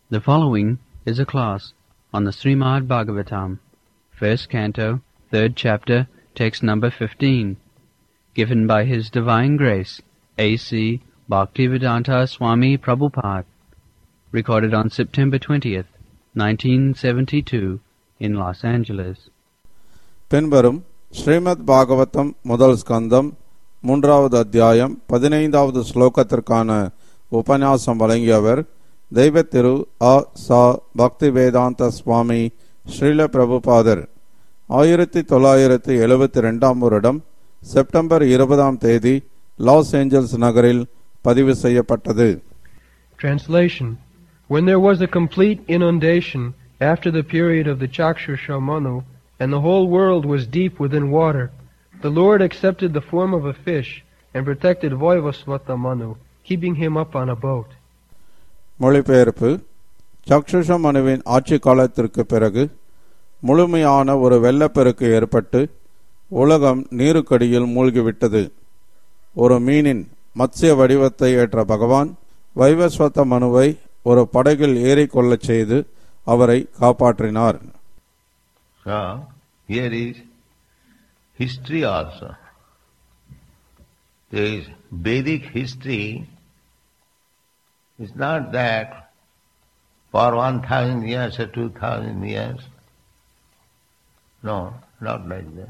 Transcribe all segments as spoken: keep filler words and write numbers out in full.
The following is a class on the Srimad Bhagavatam, first canto, third chapter, text number fifteen, given by His Divine Grace, A C Bhaktivedanta Swami Prabhupada, recorded on September twentieth, nineteen seventy-two, in Los Angeles. பின்வரும் ஸ்ரீமத் பாகவதம் முதல் ஸ்கந்தம் மூன்றாவது அத்தியாயம் பதினைந்தாவது ஸ்லோகத்திற்கான உபன்யாசம் வழங்கியவர் தெய்வ திரு அ சா பக்திவேதாந்த சுவாமி ஸ்ரீல பிரபுபாதர். ஆயிரத்தி தொள்ளாயிரத்தி எழுபத்தி ரெண்டாம் வருடம் செப்டம்பர் இருபதாம் தேதி லாஸ் ஏஞ்சல்ஸ் நகரில் பதிவு செய்யப்பட்டது. Translation. When there was a complete inundation after the period of the Chakshusha Manu, and the whole world was deep within water, the Lord accepted the form of a fish and protected Vaivasvata Manu, keeping him up on a boat. மொழிபெயர்ப்பு. சக்ஷுஷ மனுவின் ஆட்சி காலத்திற்கு பிறகு முழுமையான ஒரு வெள்ளப்பெருக்கு ஏற்பட்டு உலகம் நீருக்கடியில் மூழ்கிவிட்டது. ஒரு மீனின் மத்ஸ்ய வடிவத்தை ஏற்ற பகவான் வைவஸ்வத மனுவை ஒரு படகில் ஏறிக்கொள்ளச் செய்து அவரை காப்பாற்றினார். So, here is history also. There is Vedic history. It's not that for one thousand years or two thousand years. No, not like that.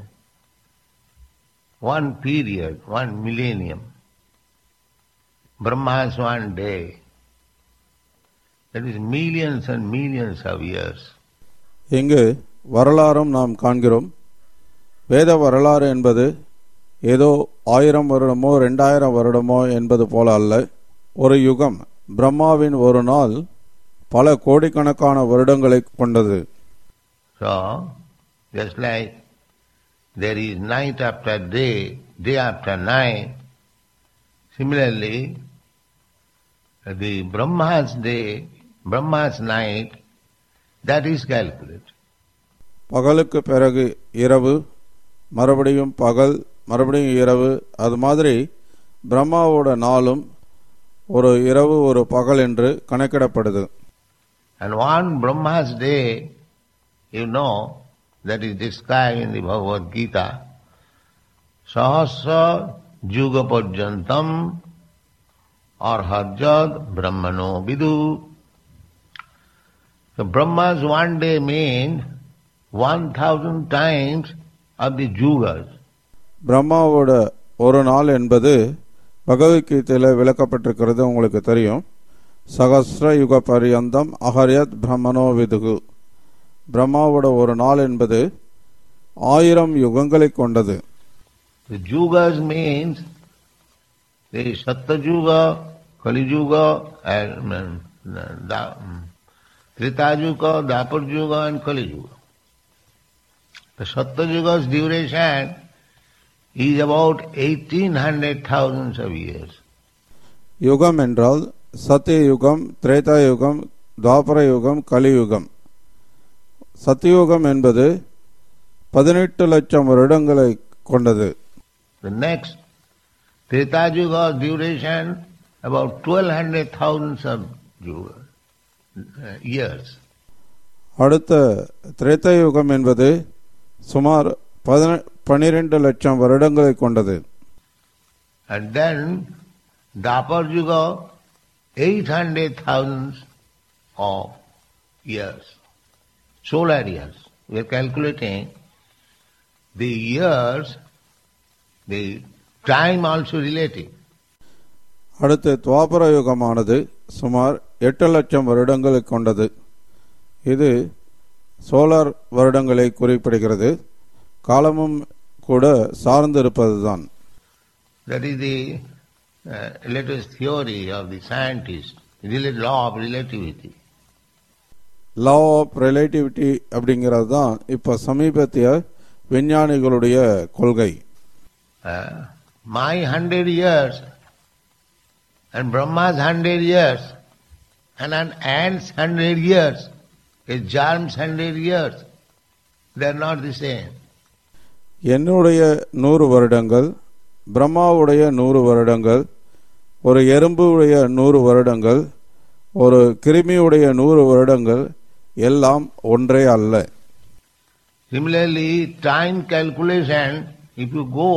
One period, one millennium. Brahma's one day. That is millions and millions of years. இங்கு வரலாறும் நாம் காண்கிறோம். வேத வரலாறு என்பது ஏதோ ஆயிரம் வருடமோ ரெண்டாயிரம் வருடமோ என்பது போல அல்ல. ஒரு யுகம், பிரம்மாவின் ஒரு நாள் பல கோடிக்கணக்கான வருடங்களை கொண்டது. So, just like there is night after day, day after night, similarly, the Brahma's day, Brahma's night, that is calculated. பகலுக்கு பிறகு இரவு, மறுபடியும் பகல், மறுபடியும் இரவு, அது மாதிரி பிரம்மாவோட நாளும் ஒரு இரவு ஒரு பகல் என்று கணக்கிடப்படுது. And one Brahma's day, you know, that is described in the Bhagavad Gita, Sahasra Juga Pajyantam Arhajad Brahmano Vidu. The Brahma's one day means one thousand times of the Yugas. பிரம்மாவோட ஒரு நாள் என்பது பகவத்கீதையில விளக்கப்பட்டிருக்கிறது, உங்களுக்கு தெரியும். சகஸ்ர யுக பரியந்தம் அஹர்யத் பிரம்மனோ விதுகு. பிரம்மாவோட ஒரு நாள் என்பது ஆயிரம் யுகங்களை கொண்டது. The Yugas means the Sattva Yuga, Kali Yuga, and Treta Yuga, Dapur Yuga, and Kali Yuga. The Sattva Yuga's duration is about eighteen hundred thousands of years. யுகம் என்றால் சத்திய யுகம், திரேதா யுகம், துவாபர யுகம், கலியுகம். சத்தியுகம் என்பது பதினெட்டு லட்சம் வருடங்களை கொண்டது. The next Treta Yuga's duration about twelve hundred thousands of years. அடுத்த திரேதா யுகம் என்பது சுமார் பனிரெண்டு லட்சம் வருடங்களை கொண்டது. And then Dapar Yuga, eight hundred thousands of years, solar years. We are calculating the years, the time also relative. அடுத்து துவாபர யுகமானது சுமார் எட்டு லட்சம் வருடங்களை கொண்டது. இது சோலார் வருடங்களை குறிப்பிடுகிறது. காலமும் கூட சார்ந்திருப்பதுதான். That is the uh, latest theory of the scientists, the law of relativity. Law of relativity அப்படிங்கிறது தான் இப்ப சமீபத்திய விஞ்ஞானிகளுடைய கொள்கை. Uh, my hundred years and Brahma's hundred years and an ant's hundred years, a germ's hundred years, they are not the same. என்னுடைய நூறு வருடங்கள், பிரம்மாவுடைய நூறு வருடங்கள், ஒரு எறும்புடைய நூறு வருடங்கள், ஒரு கிருமியுடைய நூறு வருடங்கள் எல்லாம் ஒன்றே அல்ல. Similarly, time calculation, if you go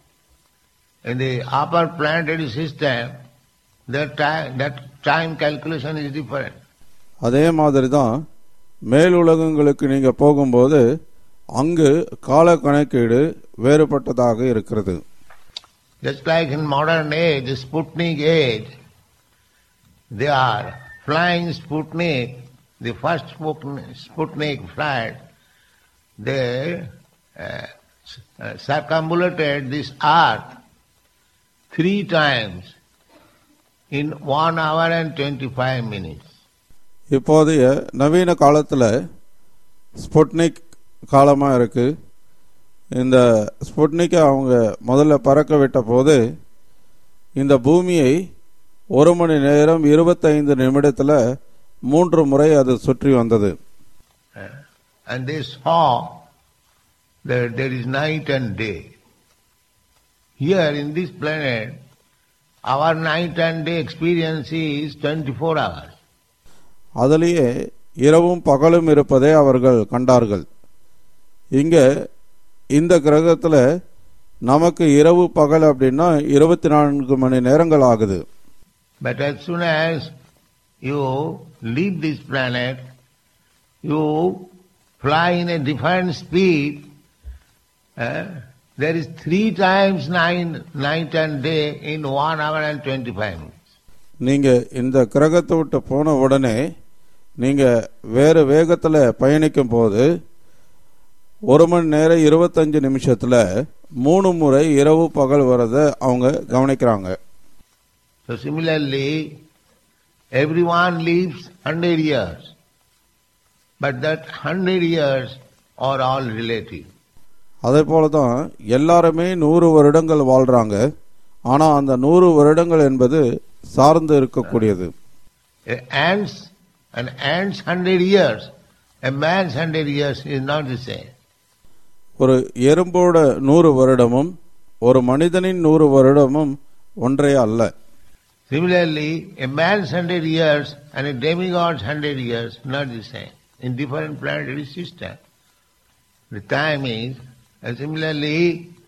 in the upper planetary system, that time, that time calculation is different. அதே மாதிரி தான் மேலுலகங்களுக்கு நீங்க போகும்போது அங்கு கால கணக்கீடு வேறுபட்டதாக இருக்கிறது. Just like in modern age, the Sputnik age, they are flying Sputnik, the first Sputnik flight, they uh, circumambulated this earth three times in one hour and twenty-five minutes. இப்போதைய நவீன காலத்தில் ஸ்புட்னிக் காலமாக இருக்கு. இந்த ஸ்புட்னிக்கை அவங்க முதல்ல பறக்க விட்ட போது இந்த பூமியை ஒரு மணி நேரம் இருபத்தைந்து நிமிடத்தில் மூன்று முறை அது சுற்றி வந்தது. And they saw that there is night and day. Here in this planet, our night and day experience is twenty-four hours. அதிலேயே இரவும் பகலும் இருப்பதை அவர்கள் கண்டார்கள். இங்கே இந்த கிரகத்தில் நமக்கு இரவு பகல் அப்படின்னா இருபத்தி நான்கு மணி நேரங்கள் ஆகுது. But as soon as you leave this planet, you fly in a different speed, uh, there is three times nine, night and day in one hour and twenty-five minutes. நீங்க இந்த கிரகத்தை விட்டு போன உடனே நீங்க வேறு வேகத்தில் பயணிக்கும் போது ஒரு மணி நேரம் இருபத்தஞ்சு நிமிஷத்துல மூணு முறை இரவு பகல் வரத அவங்க கவனிக்கிறாங்க. So similarly, everyone lives hundred years, but that hundred years are all relative. அதே போலதான் எல்லாருமே நூறு வருடங்கள் வாழ்றாங்க. ஆனா அந்த நூறு வருடங்கள் என்பது சார்ந்து இருக்கக்கூடியது. Ants and ants hundred years, a man's hundred years is not the same. ஒரு எறும்போட நூறு வருடமும் ஒரு மனிதனின் நூறு வருடமும் ஒன்றே அல்ல. Similarly, a man's hundred years and a demigod's hundred years not the same. In different planetary system, the time is. And similarly,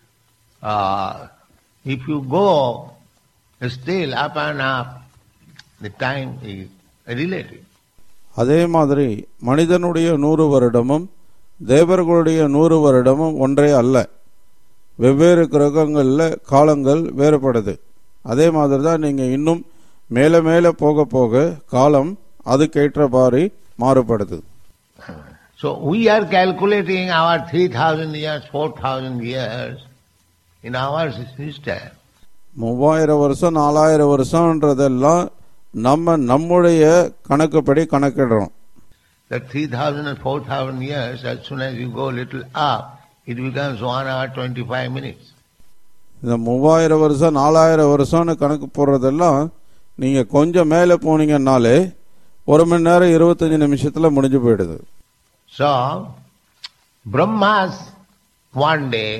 uh, if you go still up and up, the time is relative. அதே மாதிரி மனிதனுடைய நூறு வருடமும் தேவர்களுடைய நூறு வருடமும் ஒன்றே அல்ல. வெவ்வேறு கிரகங்களில் காலங்கள் வேறுபடுது. அதே மாதிரி தான் நீங்க இன்னும் மேல மேல போக போக காலம் அதுக்கேற்றவாறு மாறுபடுது. So we are calculating our three thousand years, four thousand years in our system. மூவாயிரம் வருஷம் நாலாயிரம் வருஷம்ன்றதெல்லாம் நம்ம நம்முடைய கணக்குப்படி கணக்கிடுறோம். That three thousand and four thousand years, as soon as you go a little up, it becomes one hour twenty-five minutes. இந்த மூவாயிரம் வருஷம் நாலாயிரம் வருஷம்னு கணக்கு போடுறதெல்லாம் நீங்க கொஞ்சம் மேலே போனீங்கன்னாலே ஒரு மணி நேரம் இருபத்தஞ்சு நிமிஷத்துல முடிஞ்சு போயிடுது. So, Brahma's one day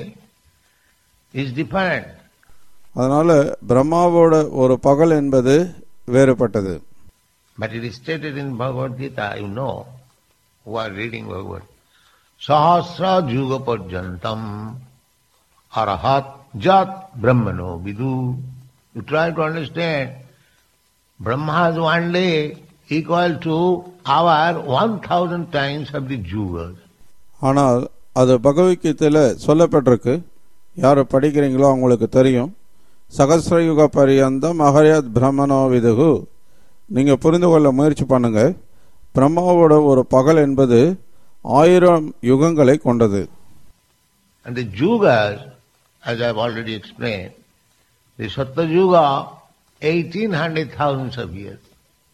is different. அதனால பிரம்மாவோட ஒரு பகல் என்பது வேறுபட்டது. But it is stated in Bhagavad Gita, you know, who are reading Bhagavad. Sahasra juga parjantam arahat jat brahmano vidu. You try to understand. Brahma's one day equal to our one thousand times of the yugas. ஆனால் அது பகவத்கீதையில் சொல்லப்பட்டிருக்கு. யார் படிக்கிறீங்களோ அவங்களுக்கு தெரியும். சகஸ்ரயுக பரியந்தம் அஹர்யத் பிரம்மனோ விதுகு. நீங்க புரிந்து கொள்ள முயற்சி பண்ணுங்க. பிரம்மாவோட ஒரு பகல் என்பது ஆயிரம் யுகங்களை கொண்டது. And the yugas, as I have already explained, the Sattva Yuga, eighteen hundred thousands of years.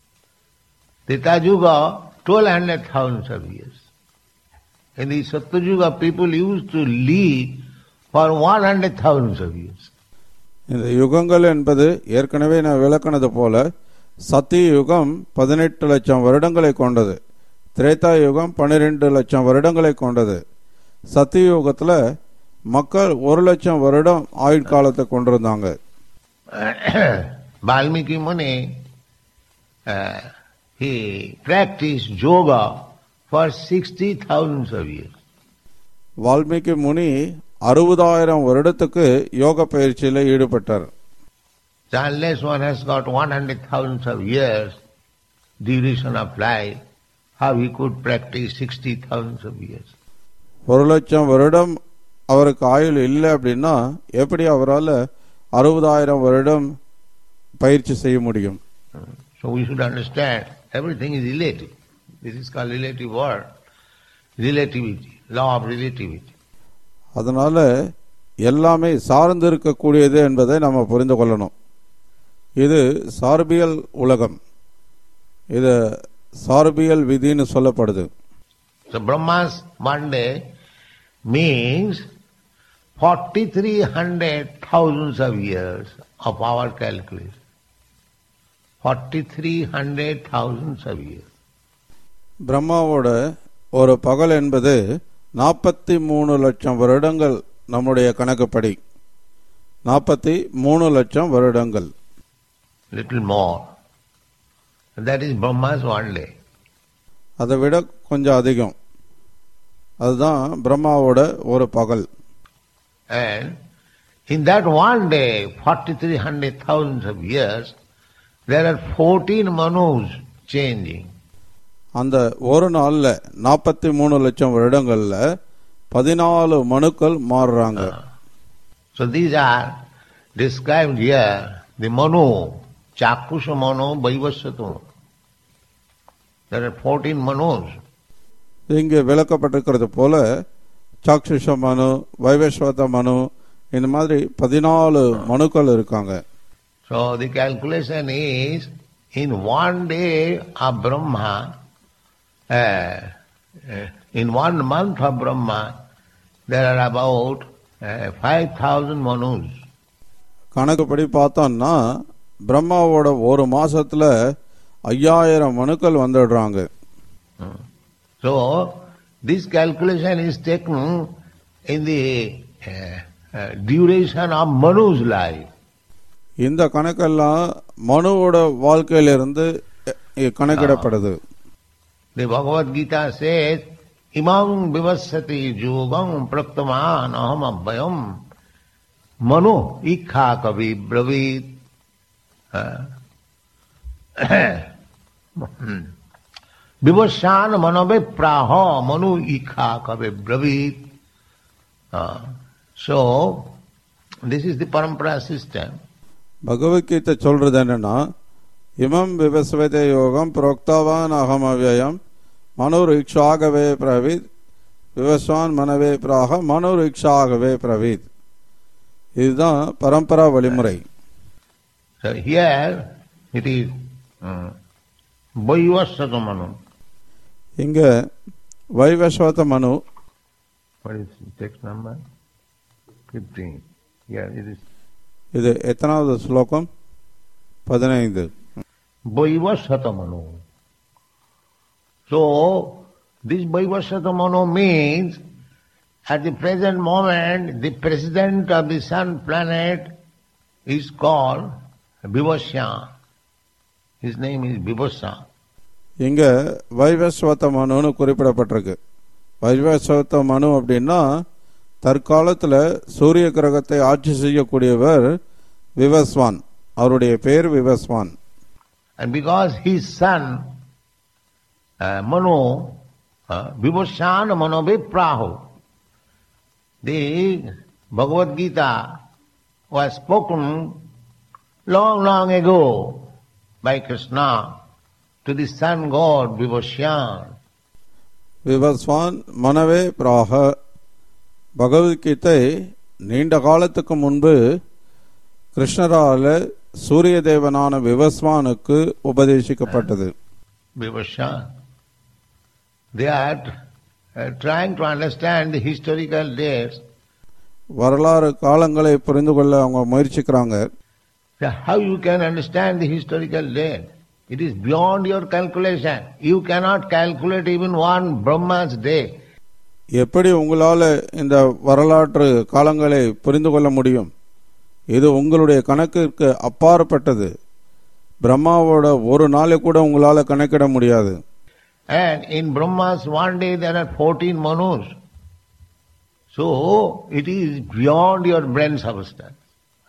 Treta Yuga, twelve hundred thousands of years. In the Sattva Yuga, people used to live for one hundred thousands of years. இந்த யுகங்கள் என்பது ஏற்கனவே நான் விளக்கினது போல சத்திய யுகம் பதினெட்டு லட்சம் வருடங்களை கொண்டது. திரேதா யுகம் பன்னிரெண்டு லட்சம் வருடங்களை கொண்டது. சத்திய யுகத்துல மக்கள் ஒரு லட்சம் வருடம் ஆயுட்காலத்தை கொண்டிருந்தாங்க. Valmiki Muni uh, he practiced yoga for sixty thousands of years. Valmiki முனி அறுபதாயிரம் வருடத்துக்கு யோக பயிற்சியில் ஈடுபட்டார். So unless one has got one hundred thousands of years duration of life, how he could practice sixty thousands of years? ஒரு லட்சம் வருடம் அவருக்கு ஆயுள் இல்லை அப்படின்னா எப்படி அவரால் அறுபதாயிரம் வருடம் பயிற்சி செய்ய முடியும்? So we should understand everything is relative. This is called relative word. Relativity, law of relativity. அதனால எல்லாமே சார்ந்து இருக்கக்கூடியது என்பதை நம்ம புரிந்து கொள்ளணும். இது சார்பியல் உலகம், இது சார்பியல் விதின்னு சொல்லப்படுது. So Brahma's one day means forty-three hundred thousands of years of our calculation. forty-three hundred thousands of years. பிரம்மாவோட ஒரு பகல் என்பது நாற்பத்தி மூணு லட்சம் வருடங்கள். நம்முடைய கணக்குப்படி நாற்பத்தி மூணு லட்சம் வருடங்கள். Little more. That is Brahma's one day. அதை விட கொஞ்சம் அதிகம். அதுதான் பிரம்மாவோட ஒரு பகல். And in that one day, forty-three hundred thousands of years, there are fourteen manus changing. அந்த ஒரு நாள்ல நாற்பத்தி மூணு லட்சம் வருடங்கள்ல பதினாலு மனுக்கள் மாறுறாங்க. So these are described here, the manu, chakusha manu, vaivasvato. There are fourteen manus. இங்கே விளக்கப்பட்டிருக்கிறது போல சாக்ஷுஷ மனு, வைவஸ்வத மனு, இந்த மாதிரி பதினாலு மனுக்கள் இருக்காங்க. So the calculation is, in one day of Brahma, uh, uh, in one month of Brahma, there are about uh, five thousand manus. கணக்குப்படி பார்த்தோம்னா பிரம்மாவோட ஒரு மாசத்துல ஐயாயிரம் மனுக்கள் வந்துடுறாங்க. So this calculation is taken in the uh, uh, duration of Manu's life. இந்த கணக்கெல்லாம் மனுவோட வாழ்க்கையிலிருந்து கணக்கிடப்படுது. The Bhagavad Gita says, imam vivassati yogam praktaman aham abhayam manu ikha kavi bravit. Vivassan manave praha manu ikha kavi bravit. So, this is the parampara system. Bhagavad Gita சொல்றது என்னன்னா, இமம் விவஸ்வதே யோகம் புரோக்தவான் அகம் அவ்யயம் மனுர் இக்ஷாகவே பிரவீத் விவஸ்வான் மனவே பிராக மனுர் இக்ஷாகவே பிரவீத். இதுதான் பரம்பரா வழிமுறை. So here it is Vaivasvata Manu. இங்க வைவஸ்வத மனு. What is the text number? fifteen. Yeah, it is. இது எத்தனாவது ஸ்லோகம்? பதினைந்து. Vaivasvata Manu. So, this Vaivasvata Manu means at the present moment the president of the sun planet is called Vivasya. His name is Vivasya. இங்க வைவஸ்வத மனுன்னு குறிப்பிடப்பட்டிருக்கு. வைவஸ்வத மனு அப்படின்னா தற்காலத்துல சூரிய கிரகத்தை ஆட்சி செய்யக்கூடியவர் விவஸ்வான். அவருடைய பேர் Vivasvan. And because his son uh, Manu, uh, Vivasyan Manoviprahu, the Bhagavad Gita was spoken long, long ago by Krishna to the sun god Vivasyan. Vivasvan மனவே பிராக. Bhagavad Gita நீண்ட காலத்துக்கு முன்பு கிருஷ்ணரால சூரிய தேவனான விவஸ்வானுக்கு உபதேசிக்கப்பட்டது. Vivasyan. They are uh, trying to understand the historical dates. வரலாறு காலங்களை புரிந்து கொள்ள அவங்க முயற்சிக்கிறாங்க. How you can understand the historical date? It is beyond your calculation. You cannot calculate even one Brahma's day. எப்படி உங்களால இந்த வரலாற்று காலங்களை புரிந்து கொள்ள முடியும்? இது உங்களுடைய கணக்கிற்கு அப்பாற்பட்டது. பிரம்மாவோட ஒரு நாளை கூட உங்களால கணக்கிட முடியாது. And in Brahma's one day there are fourteen manus. So it is beyond your brain substance.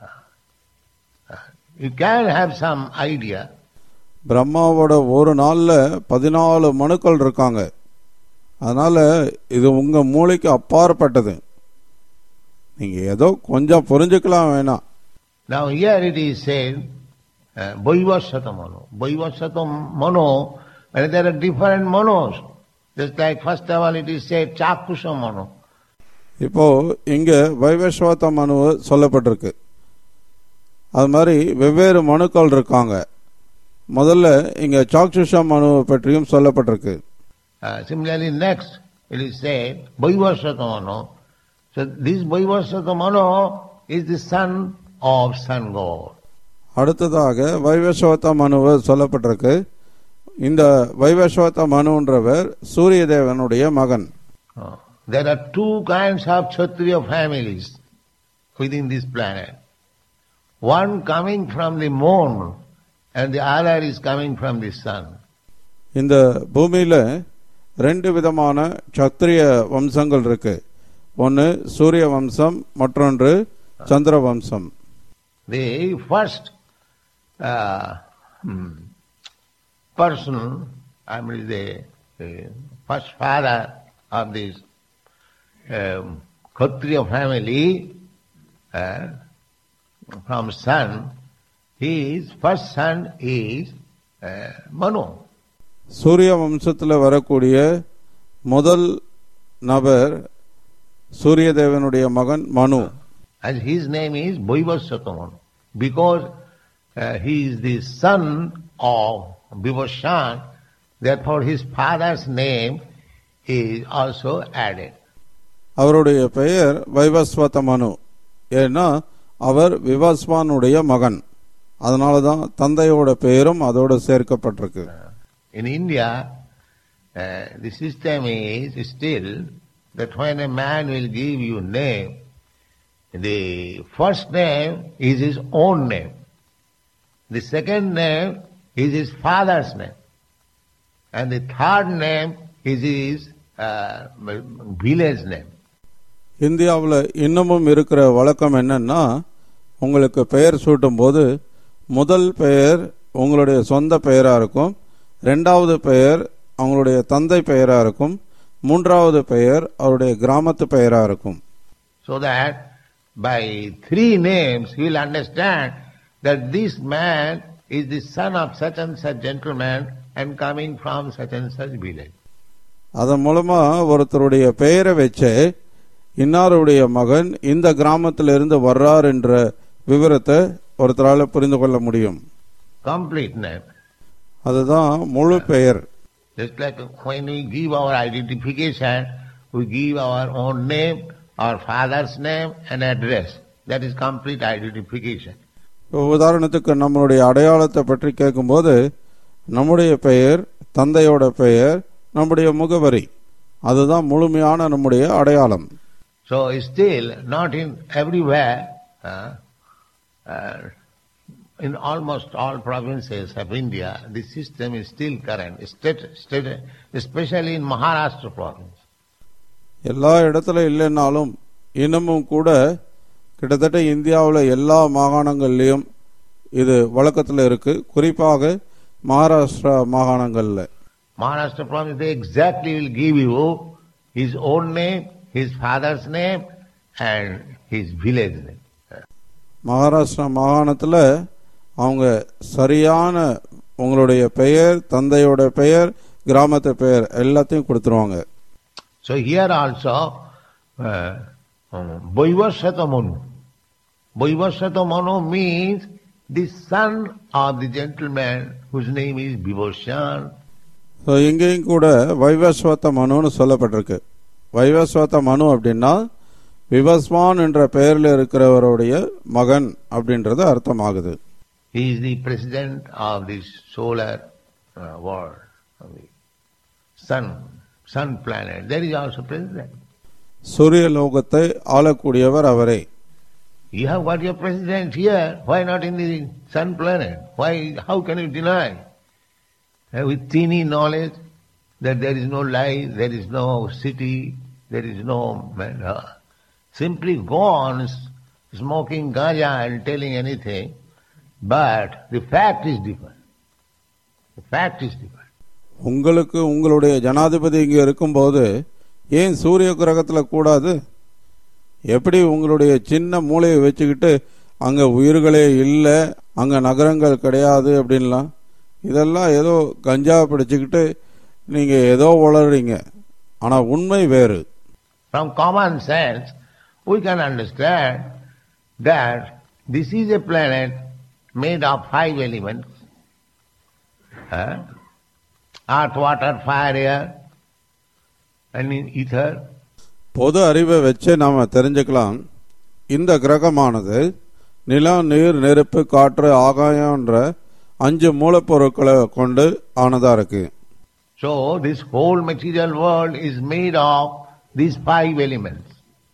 You can have some idea. பிரம்மாவோட ஒரு நாள்ல பதினாலு மனுக்கள் இருக்காங்க. அதனால இது உங்க மூளைக்கு அப்பாற்பட்டது. நீங்க ஏதோ கொஞ்சம் புரிஞ்சுக்கலாம் வேணாம். Now here it is said Vaivasvata Mano. Vaivasvata Mano, and there are different manos. Just like first of all it is said Chakusha Mano. இப்போ இங்க வைவஸ்வத மனு சொல்லப்பட்டிருக்கு. அது மாதிரி வெவ்வேறு மனுக்கள் இருக்காங்க. முதல்ல இங்க சாக்ஷுஷ மனு பற்றியும் சொல்லப்பட்டிருக்கு. Uh, similarly next it is said Vaivasvata Mano. So this Vaivasvata Mano is the son of sun god. அடுத்ததாக வைவஸ்வத மனுவை சொல்லப்பட்டிருக்கு. இந்த வைவஸ்வத மனுன்றவர் சூரிய தேவனுடைய மகன். Uh, there are two kinds of Kshatriya families within this planet. One coming from the moon and the other is coming from the sun. இந்த பூமியில ரெண்டு விதமான சத்திரிய வம்சங்கள் இருக்கு. ஒன்று சூரிய வம்சம், மற்றொன்று சந்திர வம்சம். The first uh, person, I mean the, the first father of this um, Kshatriya family uh, from sun, his first son is uh, Manu. சூரிய வம்சத்தில் வரக்கூடிய முதல் நபர் சூரிய தேவனுடைய மகன் மனு. And his name is Vaivasvata Manu because uh, he is the son of Vivasvan, therefore his father's name is also added. அவருடைய பெயர் வைவஸ்வத மனு. ஏன்னா அவர் விவஸ்வானுடைய மகன். அதனால தான் தந்தையோட பெயரும் அதோடு சேர்க்கப்பட்டிருக்கு. In India, uh, the system is still that when a man will give you name, the first name is his own name. The second name is his father's name. And the third name is his uh, village name. இந்தியாவில் இன்னமும் இருக்கிற வழக்கம் என்னன்னா, உங்களுக்கு பெயர் சூட்டும் போது முதல் பெயர் உங்களுடைய சொந்த பெயரா இருக்கும், ரெண்டாவது பெயர் அவங்களுடைய தந்தை பெயரா இருக்கும், மூன்றாவது பெயர் அவருடைய கிராமத்து பெயரா இருக்கும். So that by three names he will understand that this man is the son of such and such gentleman and coming from such and such village. அதன் மூலமா ஒருத்தருடைய பெயரை வச்சு இன்னாருடைய மகன் இந்த கிராமத்திலிருந்து வர்றார் என்ற விவரத்தை ஒருத்தரால புரிந்து கொள்ள முடியும். Complete name. அதுதான் முழு பெயர். Just like when we give our identification, we give our own name, our father's name and address. That is complete identification. உதாரணத்துக்கு நம்மளுடைய அடையாளத்தை பற்றி கேட்கும்போது நம்முடைய பெயர், தந்தையோட பெயர், நம்முடைய முகவரி, அதுதான் முழுமையான நம்முடைய அடையாளம். So still not in everywhere, uh, uh, in almost all provinces of India, this system is still current, state, state, especially in Maharashtra province. எல்லா இடத்துல இல்லைன்னாலும் இன்னமும் கூட கிட்டத்தட்ட இந்தியாவில் எல்லா மாகாணங்கள்லையும் இது வழக்கத்தில் இருக்கு. குறிப்பாக Maharashtra மாகாணங்கள்ல. Maharashtra province, they exactly will give you his own name, his father's name and his village name. Maharashtra மாகாணத்தில் அவங்க சரியான உங்களுடைய பெயர், தந்தையோட பெயர், கிராமத்து பெயர் எல்லாத்தையும் கொடுத்துருவாங்க. So here also Vaivasvata Manu. Vaivasvata Manu means the son of the gentleman whose name is Vivasvan. So இங்கேயும் கூட வைவஸ்வத மனுன்னு சொல்லப்பட்டிருக்கு. வைவஸ்வத மனு அப்படின்னா விவஸ்வான் என்ற பெயரில் இருக்கிறவருடைய மகன் அப்படின்றது அர்த்தமாகுது. He is the president of this solar uh, world, of the sun, sun planet. There is also president. சூரிய லோகத்தை ஆளக்கூடியவர் அவரே. You have got your president here, why not in the sun planet? Why, how can you deny? Uh, with teeny knowledge that there is no life, there is no city, there is no man. Uh, simply go on smoking ganja and telling anything, but the fact is different. The fact is different. உங்களுக்கு உங்களுடைய ஜனாதிபதி இங்கே இருக்கும்போது ஏன் சூரிய கிரகத்தில் கூடாது? எப்படி உங்களுடைய சின்ன மூளையை வச்சுக்கிட்டு அங்கே உயிர்களே இல்லை, அங்கே நகரங்கள் கிடையாது அப்படின்லாம், இதெல்லாம் ஏதோ கஞ்சா பிடிச்சிக்கிட்டு நீங்கள் ஏதோ வளர்றீங்க. ஆனால் உண்மை வேறு. From common sense, we can understand that this is a planet made of five elements. Huh? Earth, water, fire, air, and in ether. பொது அறிவை வச்சு நாம தெரிஞ்சுக்கலாம், இந்த கிரகமானது நிலம், நீர், நெருப்பு, காற்று, ஆகாயம் என்ற அஞ்சு மூலப்பொருட்களை கொண்டு ஆனதா இருக்கு. So this whole material world is made of these five elements.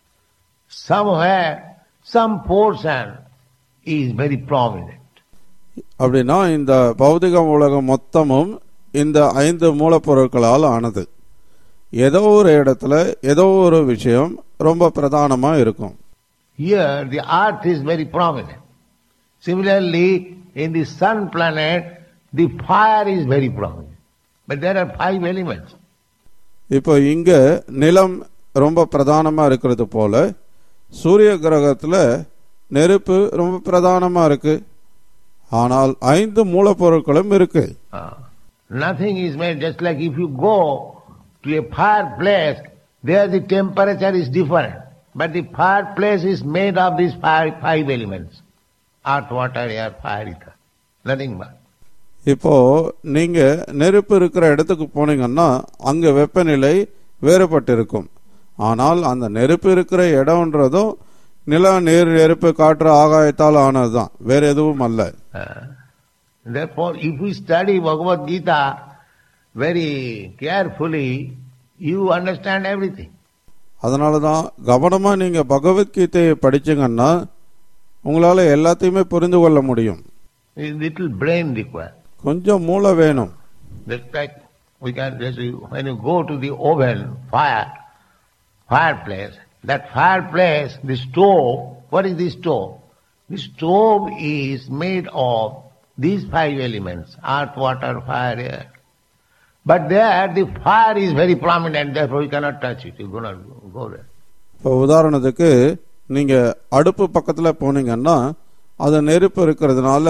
Somewhere, some portion is very prominent. அப்படின்னா இந்த பௌதிக உலகம் மொத்தமும் இந்த ஐந்து மூலப்பொருட்களால் ஆனது. ஏதோ ஒரு இடத்துல ஏதோ ஒரு விஷயம் ரொம்ப பிரதானமா இருக்கும். Here the earth is very prominent. Similarly, in the sun planet, the fire is very prominent. But there are five elements. இப்போ இங்க நிலம் ரொம்ப பிரதானமா இருக்கிறது போல சூரிய கிரகத்துல நெருப்பு ரொம்ப பிரதானமா இருக்கு. ஆனால் ஐந்து மூலப்பொருட்களும் இருக்கு. Uh, nothing is made, just like if you go to a fireplace, there the temperature is different. But the fireplace is made of these five, five elements. Earth, water, air, fire, ether. Nothing but. இப்போ நீங்க நெருப்பு இருக்கிற இடத்துக்கு போனீங்கன்னா அங்க வெப்பநிலை வேறுபட்டு இருக்கும். ஆனால் அந்த நெருப்பு இருக்கிற இடம்ன்றதும் நில, நீர், நெருப்பு, காற்று, ஆகாயத்தால் ஆனதுதான், வேற எதுவும் அல்ல. Uh, therefore, if we study Bhagavad Gita very carefully, you understand everything. அதனாலதான் கவனமா நீங்க பகவத்கீதையை படிச்சீங்கன்னா உங்களால எல்லாத்தையுமே புரிந்து கொள்ள முடியும். A little brain required. கொஞ்சம் மூளை வேணும். Just like we can, just when you go to the oven, fire, fireplace, that fireplace, the stove, what is the stove? The stove is made of these five elements, earth, water, fire, air. But there the fire is very prominent, therefore you cannot touch it, you cannot go there. இப்போ உதாரணத்துக்கு நீங்க அடுப்பு பக்கத்துல போனீங்கன்னா அது நெருப்பு இருக்கிறதுனால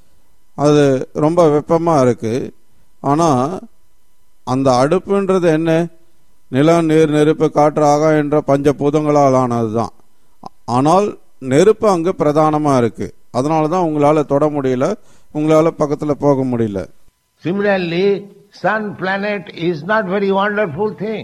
அது ரொம்ப வெப்பமா இருக்கு. ஆனா அந்த அடுப்புன்றது என்ன? நிலம், நீர், நெருப்பு, காற்று, ஆகாயம் என்ற பஞ்சபூதங்களால் ஆனதுதான். ஆனால் நெருப்பு அங்கு பிரதானமா இருக்கு. அதனாலதான் உங்களால தொட முடியல, உங்களால பக்கத்துல போக முடியல. Similarly, sun planet is not very wonderful thing.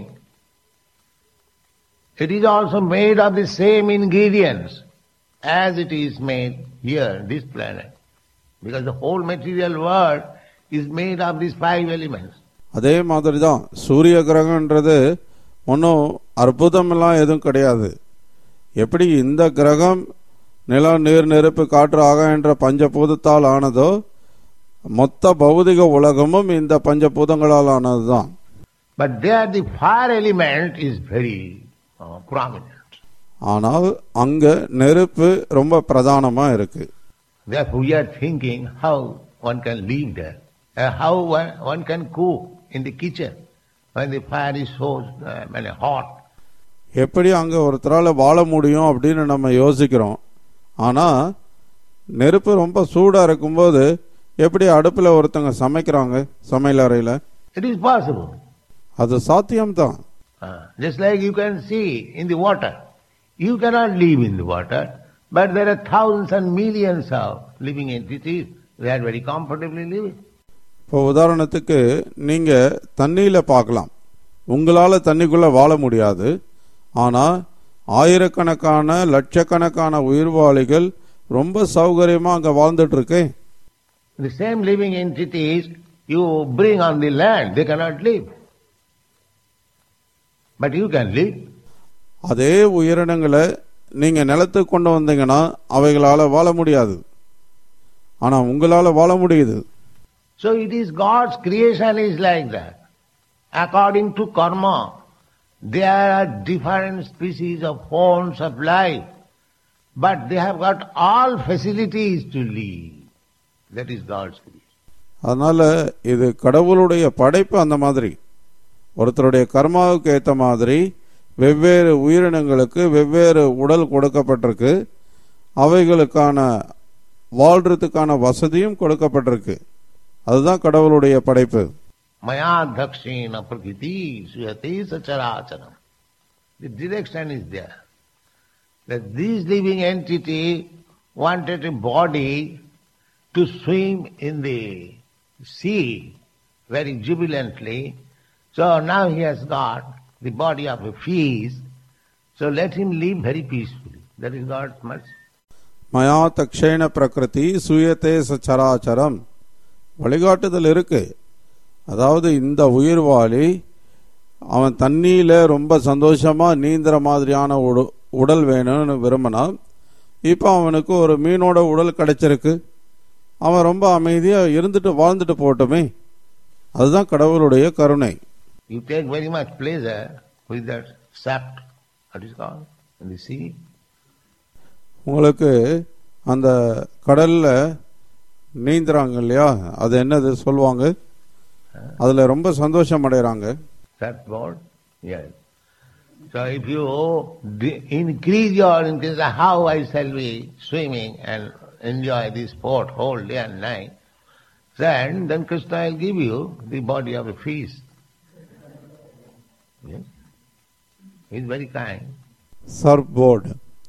It is also made of the same ingredients as it is made here, this planet. Because the whole material world is made of these five elements. அதே மாதிரி தான் சூரிய கிரகம்ன்றது ஒன்றும் அற்புதமெல்லாம் எதுவும் கிடையாது. எப்படி இந்த கிரகம் நிலம், நீர், நெருப்பு, காற்று, ஆகாயம் என்ற பஞ்சபூதத்தால் ஆனதோ மொத்த பௌதிக உலகமும் இந்த பஞ்சபூதங்களால் ஆனதுதான். But there the fire element is very uh, prominent. ஆனால் அங்க நெருப்பு ரொம்ப பிரதானமா இருக்கு. Therefore we are thinking how one can live there, uh, how one, one can cook in the kitchen when the fire is so uh, hot. எப்படி அங்க ஒருத்தரால வாழ முடியும் அப்படின்னு நம்ம யோசிக்கிறோம். ஆனா நெருப்பு ரொம்ப சூடா இருக்கும்போது எப்படி அடுப்புல ஒருத்தங்க சமைக்கிறாங்க சமையல் அறையில? It is possible. அது சாத்தியம்தான். Uh, just like you can see in the water. You cannot live in the water, but there are thousands and millions of living entities. They are very comfortably living. இப்போ உதாரணத்துக்கு நீங்க தண்ணியில பார்க்கலாம். உங்களால தண்ணிக்குள்ள வாழ முடியாது. ஆனா ஆயிரக்கணக்கான லட்சக்கணக்கான உயிர்வாளிகள் ரொம்ப சௌகரியமா அங்க வாழ்ந்துட்டு இருக்கு. The same living entities you bring on the land, they cannot live. But you can live. அதே உயிரினங்களை நீங்க நிலத்துக்கு கொண்டு வந்தீங்கன்னா அவைகளால வாழ முடியாது. ஆனா உங்களால வாழ முடியுது. So it is God's creation is like that. According to karma, there are different species of forms of life, but they have got all facilities to live. That is God's creation. அதனால இது கடவுளுடைய படைப்பு. அந்த மாதிரி ஒருத்தருடைய கர்மாவுக்கு ஏற்ற மாதிரி வெவ்வேறு உயிரினங்களுக்கு வெவ்வேறு உடல் கொடுக்கப்பட்டிருக்கு. அவைகளுக்கான வாழ்றதுக்கான வசதியும் கொடுக்கப்பட்டிருக்கு. அதுதான் கடவுளுடைய படைப்பு. Maya dhakshena prakriti suyate sacharacharam. The direction is there. That this living entity wanted a body to swim in the sea very jubilantly. So now he has got the body of a fish. So let him live very peacefully. That is God's mercy. மயா தக்ஷேன பிரகிருதி சுயத்தே சச்சராச்சரம். வழிகாட்டுதல் இருக்கு. அதாவது இந்த உயிர்வாளி அவன் தண்ணியில ரொம்ப சந்தோஷமா நீந்திர மாதிரியான உடல் வேணும்னு விரும்பினா, இப்போ அவனுக்கு ஒரு மீனோட உடல் கிடைச்சிருக்கு. அவன் ரொம்ப அமைதியா இருந்துட்டு வாழ்ந்துட்டு போட்டுமே. அதுதான் கடவுளுடைய கருணை. You take very much pleasure with that shaft, what is called, in the sea. உங்களுக்கு அந்த கடல்ல நீந்துறாங்க இல்லையா, அது என்னது சொல்லுவாங்க, அதுல ரொம்ப சந்தோஷம் அடைறாங்க. That word, yes. So if you increase your increase, how I shall be swimming and enjoy this sport whole day and night, then then Krishna will give you the body of a fish. Yes. He is very kind. Surfboard,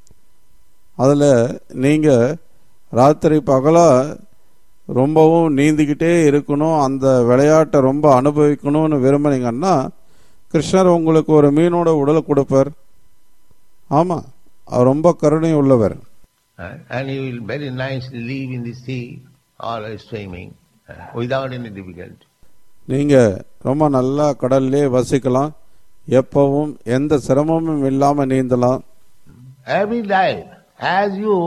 அதில் நீங்கள் ராத்திரி பகலா ரொம்பவும் நீந்திக்கிட்டே இருக்கணும், அந்த விளையாட்டை ரொம்ப அனுபவிக்கணும்னு விரும்புனீங்கன்னா கிருஷ்ணர் உங்களுக்கு ஒரு மீனோட உடலை கொடுப்பார். ஆமாம், அவர் ரொம்ப கருணை உள்ளவர். And you will very nicely live in the sea, always swimming, without any difficulty. நீங்கள் ரொம்ப நல்லா கடல்லே வசிக்கலாம், எப்பவும் எந்த சிரமமும் இல்லாமல் நீந்தலாம். Every day, as you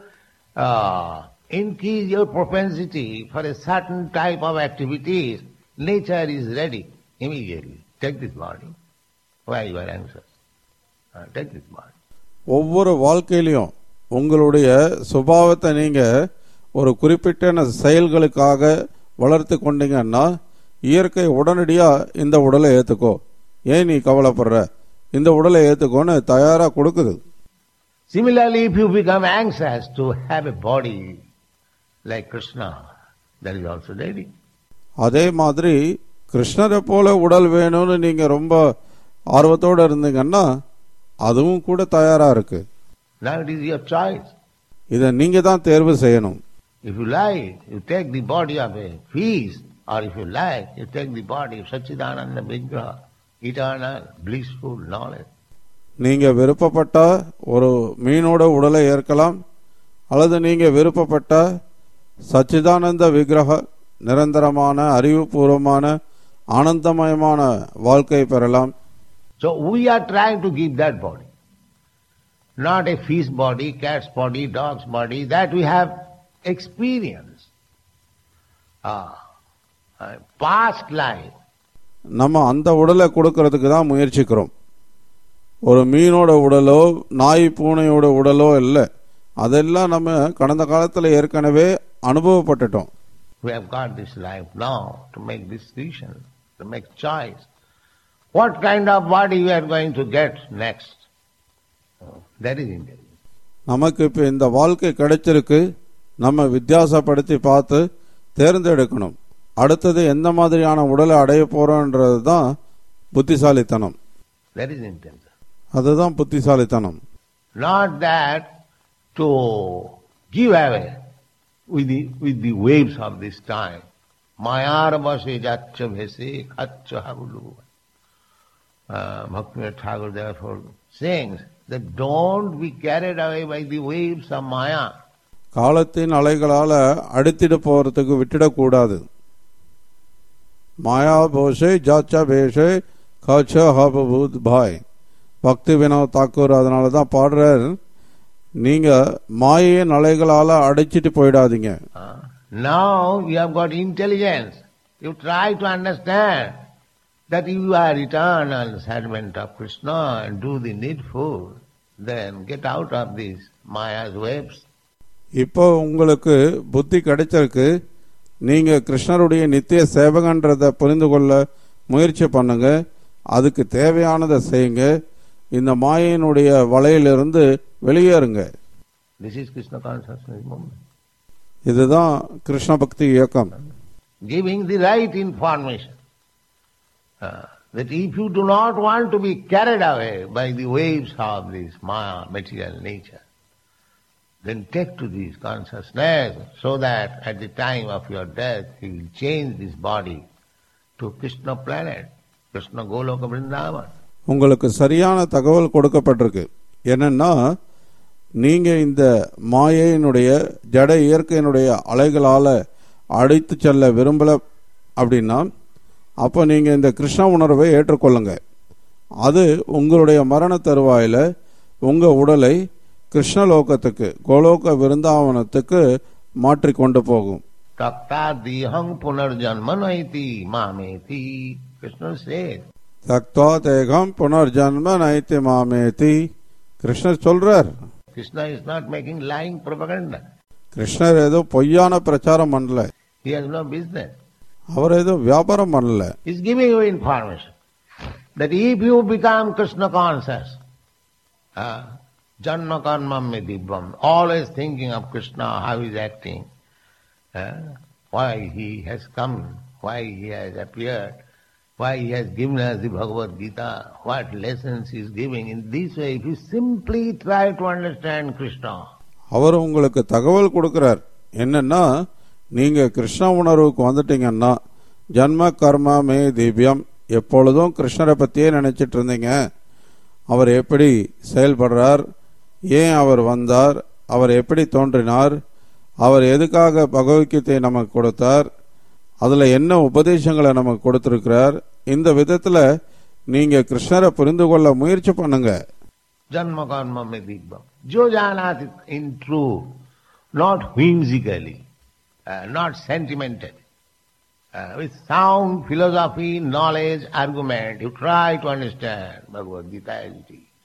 uh, increase your propensity for a certain type of activities, nature is ready immediately. Take this body. Why you are anxious? Uh, take this body. ஒவ்வொரு வாழ்க்கையிலையும் உங்களுடைய சுபாவத்தை நீங்க ஒரு குறிப்பிட்ட செயல்களுக்காக வளர்த்து கொண்டீங்கன்னா இயற்கை உடனடியா இந்த உடலை ஏத்துக்கோ, ஏன் நீ கவலைப்படுற, இந்த உடலை ஏத்துக்கோன்னு தயாரா கொடுக்குது. Similarly, if you become anxious to have a body like Krishna, that is also ready. அதே மாதிரி கிருஷ்ணரை போல உடல் வேணும்னு நீங்க ரொம்ப ஆர்வத்தோட இருந்தீங்கன்னா அதுவும் கூட தயாரா இருக்கு. Now it is your choice. இதை நீங்க தான் தேர்வு செய்யணும். If you like, you take the body of a fish, or if you like, you take the body of Satchidananda Vigraha, eternal, blissful knowledge. நீங்க விருப்பப்பட்டா ஒரு மீனோட உடலை ஏற்கலாம், அல்லது நீங்க விருப்பப்பட்டா சச்சிதானந்த விக்கிரக நிரந்தரமான அறிவுபூர்வமான ஆனந்தமயமான வாழ்க்கை பெறலாம். So we are trying to give that body, not a fish body, cat's body, dog's body, that we have experienced. Ah, past life. நம்ம அந்த உடலை கொடுக்கறதுக்கு தான் முயற்சிக்கிறோம். ஒரு மீனோட உடலோ நாய் பூனையோட உடலோ இல்லை, அதெல்லாம் நம்ம கடந்த காலத்தில் ஏற்கனவே அனுபவப்பட்டுட்டோம். We have got this life now to make decision, to make choice. What kind of body we are going to get next? That is intelligence. நமக்கு இப்போ இந்த வாழ்க்கை கிடைச்சிருக்கு, நம்ம வித்தியாசப்படுத்தி பார்த்து தேர்ந்தெடுக்கணும். அடுத்தது எந்த மாதிரியான உடலை அடைய போறோன்றது தான் புத்திசாலித்தனம். That is intelligence. அதுதான் புத்திசாலித்தனம். Not that to give away with the with the waves of this time. Mayar base jaccha bhese khacha habulu. Bhaktivinoda Thakur therefore sings that don't be carried away by the waves of Maya. காலத்தின் அலைகளால அடித்திட போறதுக்கு விட்டுடக்கூடாது. மாயா போஷே ஜாச்சா பேஷே கச்ச ஹபூத் பாய். பக்தி வினோத் தாக்கூர் அதனால தான் பாடுறார், நீங்க மாயையின் அலைகளால அடைச்சிட்டு போயிடாதீங்க. Uh, now you have got intelligence. You try to understand that you are eternal servant of Krishna and do the needful. Then get out of these Maya's webs. இப்போ உங்களுக்கு புத்தி கிடைச்சிருக்கு. நீங்க கிருஷ்ணருடைய நித்திய சேவகன்றதை புரிந்து கொள்ள முயற்சி பண்ணுங்க. அதுக்கு தேவையானதை செய்யுங்க. இந்த மாயையினுடைய வலையிலிருந்து வெளியேறுங்க. This is Krishna consciousness movement. இதுதான் கிருஷ்ண பக்தி இயக்கம். Giving the right information. Uh, that if you do not want to be carried away by the waves of this Maya material nature, then take to this consciousness so that at the time of your death you will change this body to Krishna planet, Krishna Goloka Vrindavan. உங்களுக்கு சரியான தகவல் கொடுக்கப்பட்டிருக்கு. என்னன்னா, நீங்க இந்த மாயையினுடைய ஜட இயற்கையினுடைய அலைகளால அடித்து செல்ல விரும்பல அப்படின்னா, அப்போ நீங்க இந்த கிருஷ்ண உணர்வை ஏற்றுக்கொள்ளுங்க. அது உங்களுடைய மரண தருவாயில உங்க உடலை கிருஷ்ணலோகத்துக்கு கோலோக விருந்தாவனத்துக்கு மாற்றி கொண்டு போகும். தக்தாதீஹம் புனர்ஜன்மனைதி மாமேதி கிருஷ்ணர் said. தக்தாதேகம் புனர்ஜன்ம நைத்தி மாமேதி கிருஷ்ணர் சொல்றார். Krishna is not making lying propaganda. கிருஷ்ணர் ஏதோ பொய்யான பிரச்சாரம் பண்ணல. He has no business. அவர் ஏதோ வியாபாரம் பண்ணல. He is giving you information that if you become Krishna conscious, uh, janma karma me dibbam, always thinking of Krishna, how he is acting, uh, why he has come, why he has appeared, why he has given us the Bhagavad Gita, what lessons he is giving. In this way, if you simply try to understand Krishna. அவர் உங்களுக்கு தகவல் கொடுக்கிறார். என்னன்னா, நீங்க கிருஷ்ண உணர்வுக்கு வந்துட்டீங்கன்னா, ஜன்ம கர்மா மே திவ்யம், எப்பொழுதும் கிருஷ்ணரை பத்தியே நினைச்சிட்டு இருந்தீங்க. அவர் எப்படி செயல்படுறார், ஏன் அவர் வந்தார், அவர் எப்படி தோன்றினார், அவர் எதுக்காக பகவத்கீதையை நமக்கு கொடுத்தார், அதுல என்ன உபதேசங்களை நமக்கு கொடுத்திருக்கிறார். இந்த விதத்துல நீங்க கிருஷ்ணரை புரிந்து கொள்ள முயற்சி பண்ணுங்க. Janma karma me dibbam. Jo janat in truth, not whimsically, uh, not sentimentally. Uh, with sound philosophy, knowledge, argument, you try to understand Bhagavad Gita as it is.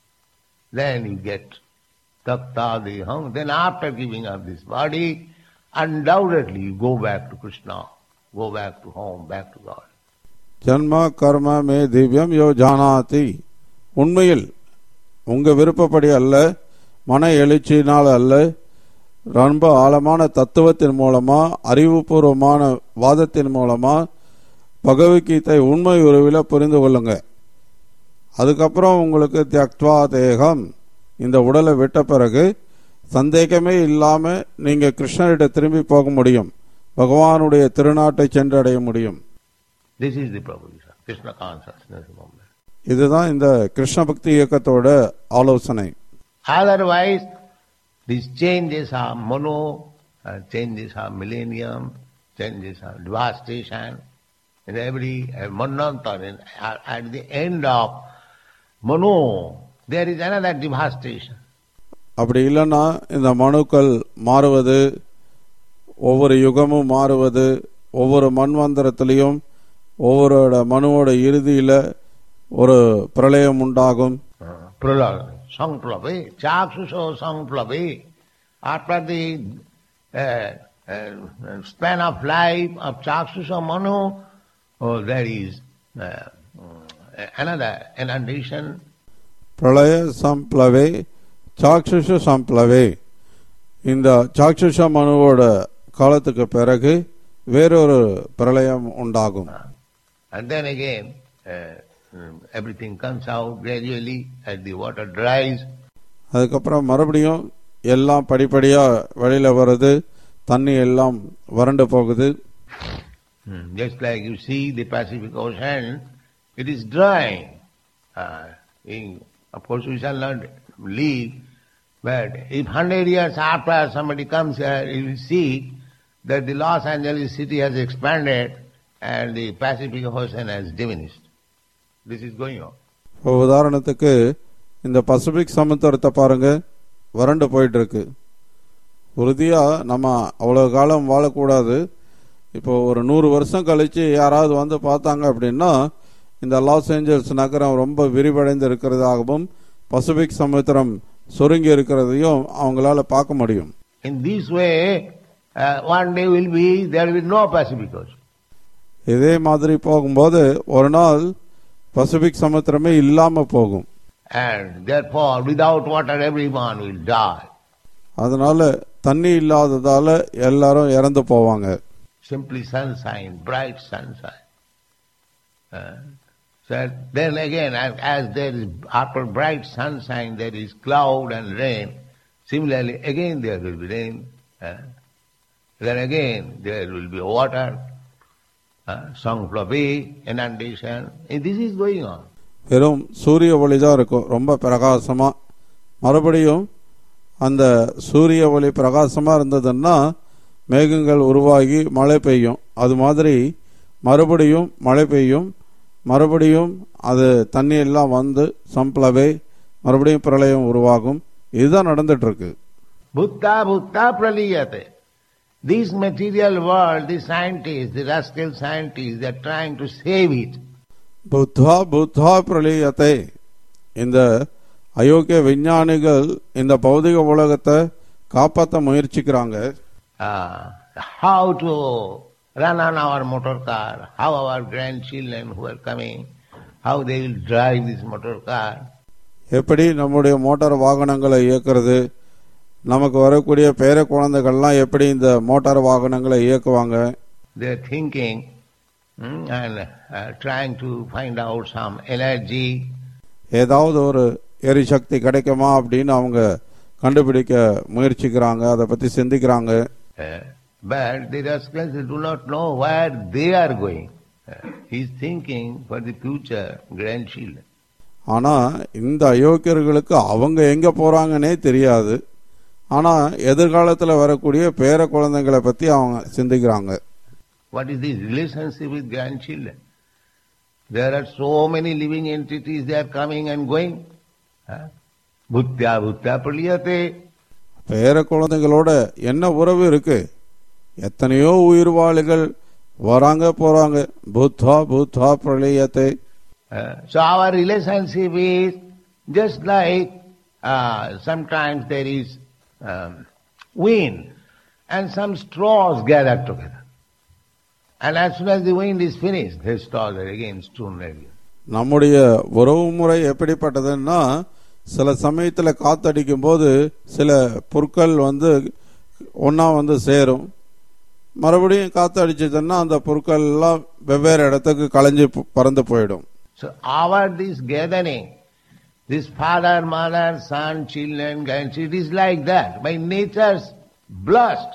Then you get taktadiham. Then after giving up this body, undoubtedly you go back to Krishna, go back to home, back to God. Janma கர்ம மே திவ்யம் யோ ஜானாதி. உண்மையில் உங்க விருப்பப்படி அல்ல, மன எழுச்சியினால் அல்ல, ரொம்ப ஆழமான தத்துவத்தின் மூலமா, அறிவுபூர்வமான வாதத்தின் மூலமா பகவத்கீதை உண்மை உருவில புரிந்து கொள்ளுங்க. அதுக்கப்புறம் உங்களுக்கு தியக்த்வா தேகம், இந்த உடலை விட்ட பிறகு சந்தேகமே இல்லாம நீங்க கிருஷ்ணரிட திரும்பி போக முடியும், பகவானுடைய திருநாட்டை சென்றடைய முடியும். This is the proposition, Krishna consciousness movement. இதுதான் இந்த கிருஷ்ண பக்தி இயக்கத்தோட ஆலோசனை. Otherwise, these changes are mono, uh, changes are millennium, changes are devastation. In every uh, manvantara, uh, at the end of mono, there is another devastation. அப்படி இல்லைன்னா இந்த மனுக்கள் மாறுவது, ஒவ்வொரு யுகமும் மாறுவது, ஒவ்வொரு மன்வந்தரத்திலையும் ஒவ்வொரு மனுவோட இறுதியில ஒரு பிரளயம் உண்டாகும். Pralaya, Sangplave, Chakshuso Sangplave. After the uh, uh, span of life of Chakshusa Manu, oh, there is uh, another inundation. பிரளய சம்ப்ளவே சாக்ஷுஷ சம்ப்ளவே. இந்த சாக்ஷுஷ மனுவோட காலத்துக்கு பிறகு வேறொரு பிரளயம் உண்டாகும். And then again, uh, everything comes out gradually as the water dries. அதுக்கப்புறம் மறுபடியும் எல்லாம் படிப்படியா வெளியில வருது, தண்ணி எல்லாம் வறண்டு போகுது. Just like you see the Pacific Ocean, it is drying. Uh, in, of course we shall not leave, but if hundred years after somebody comes here, you will see that the Los Angeles city has expanded and the Pacific Ocean has diminished. This is going on. உதாரணத்துக்கு இந்த Pacific சமுத்திரத்தை பாருங்க. வறண்டு போயிட்டு இருக்கு. உறுதியாக நம்ம அவ்வளோ காலம் வாழக்கூடாது. இப்போ ஒரு நூறு வருஷம் கழித்து யாராவது வந்து பார்த்தாங்க அப்படின்னா இந்த லாஸ் ஏஞ்சல்ஸ் நகரம் ரொம்ப விரிவடைந்து இருக்கிறதாகவும் பசிபிக் சமுத்திரம் சுருங்கி இருக்கிறதையும் அவங்களால பார்க்க முடியும். In this way, uh, one day will be, there will be no Pacific Ocean. இதே மாதிரி போகும்போது ஒரு நாள் பசிபிக் சமுத்திரமே இல்லாம போகும். And therefore, without water, everyone will die. அதனால தண்ணி இல்லாததால எல்லாரும் இறந்து போவாங்க. Simply sunshine, bright sunshine. Uh, so then again, as, as there is, after bright sunshine, there is cloud and rain. Similarly, again there will be rain. Uh, then again there will be water, uh, sangplavi, inundation. And this is going on. வெறும் சூரிய ஒளி தான் இருக்கும், ரொம்ப பிரகாசமா. மறுபடியும் அந்த சூரிய ஒளி பிரகாசமா இருந்ததுன்னா மேகங்கள் உருவாகி மழை பெய்யும். அது மாதிரி மறுபடியும் மழை பெய்யும், மறுபடியும் அது தண்ணி எல்லாம் வந்து சம்ப்ளவே, மறுபடியும் பிரளயம் உருவாகும். இதுதான் நடந்துட்டு இருக்கு. Bhutta bhutta praliyate. This material world, the scientists, the rascal scientists, they are trying to save it. Buddha Buddha பிரளயத்தை, இந்த அயோக்கிய விஞ்ஞானிகள் இந்த பௌதிக உலகத்தை காப்பாற்ற முயற்சிக்கிறாங்க. Uh, how to run on our motor car, how our grandchildren who are coming, how they will drive this motor car. எப்படி நம்முடைய motor வாகனங்களை இயக்குறது, நமக்கு வரக்கூடிய பேர குழந்தைகள்லாம் எப்படி இந்த மோட்டார் வாகனங்களை இயக்குவாங்க. They are thinking hmm, and uh, trying to find out some energy. ஏதாவது ஒரு எரிசக்தி கிடைக்குமா அப்படின்னு அவங்க கண்டுபிடிக்க முயற்சிக்கிறாங்க, அதை பத்தி சிந்திக்கிறாங்க. Uh, but the rascals do not know where they are going. Uh, he is thinking for the future grandchildren. ஆனா இந்த அயோக்கியர்களுக்கு அவங்க எங்க போறாங்கன்னே தெரியாது. ஆனா எதிர்காலத்துல வரக்கூடிய பேர குழந்தைகளை பத்தி அவங்க சிந்திக்கிறாங்க. What is this relationship with grandchildren? There are so many living entities, they are coming and going. Bhutya bhutya praliyate. பேர குழந்தைகளோட என்ன உறவு இருக்கு? எத்தனையோ உயிர்வாளிகள் வராங்க போறாங்க. Buddha Buddha பிரளயத்தை. So our relationship is just like uh, sometimes there is um, wind and some straws gathered together. And as soon as the wind is finished, the straws are again strewn again. நம்முடைய உறவு முறை எப்படிப்பட்டதுன்னா, சில சமயத்தில் காத்தடிக்கும் போது சில பொருட்கள் வந்து ஒன்னா வந்து சேரும். மறுபடியும் காத்தடிச்சதுன்னா அந்த பொருட்கள் எல்லாம் வெவ்வேறு இடத்துக்கு கலைஞ்சு பறந்து போயிடும். So our this gathering, this father, mother, son, children, grandchildren, it is like that. By nature's blast,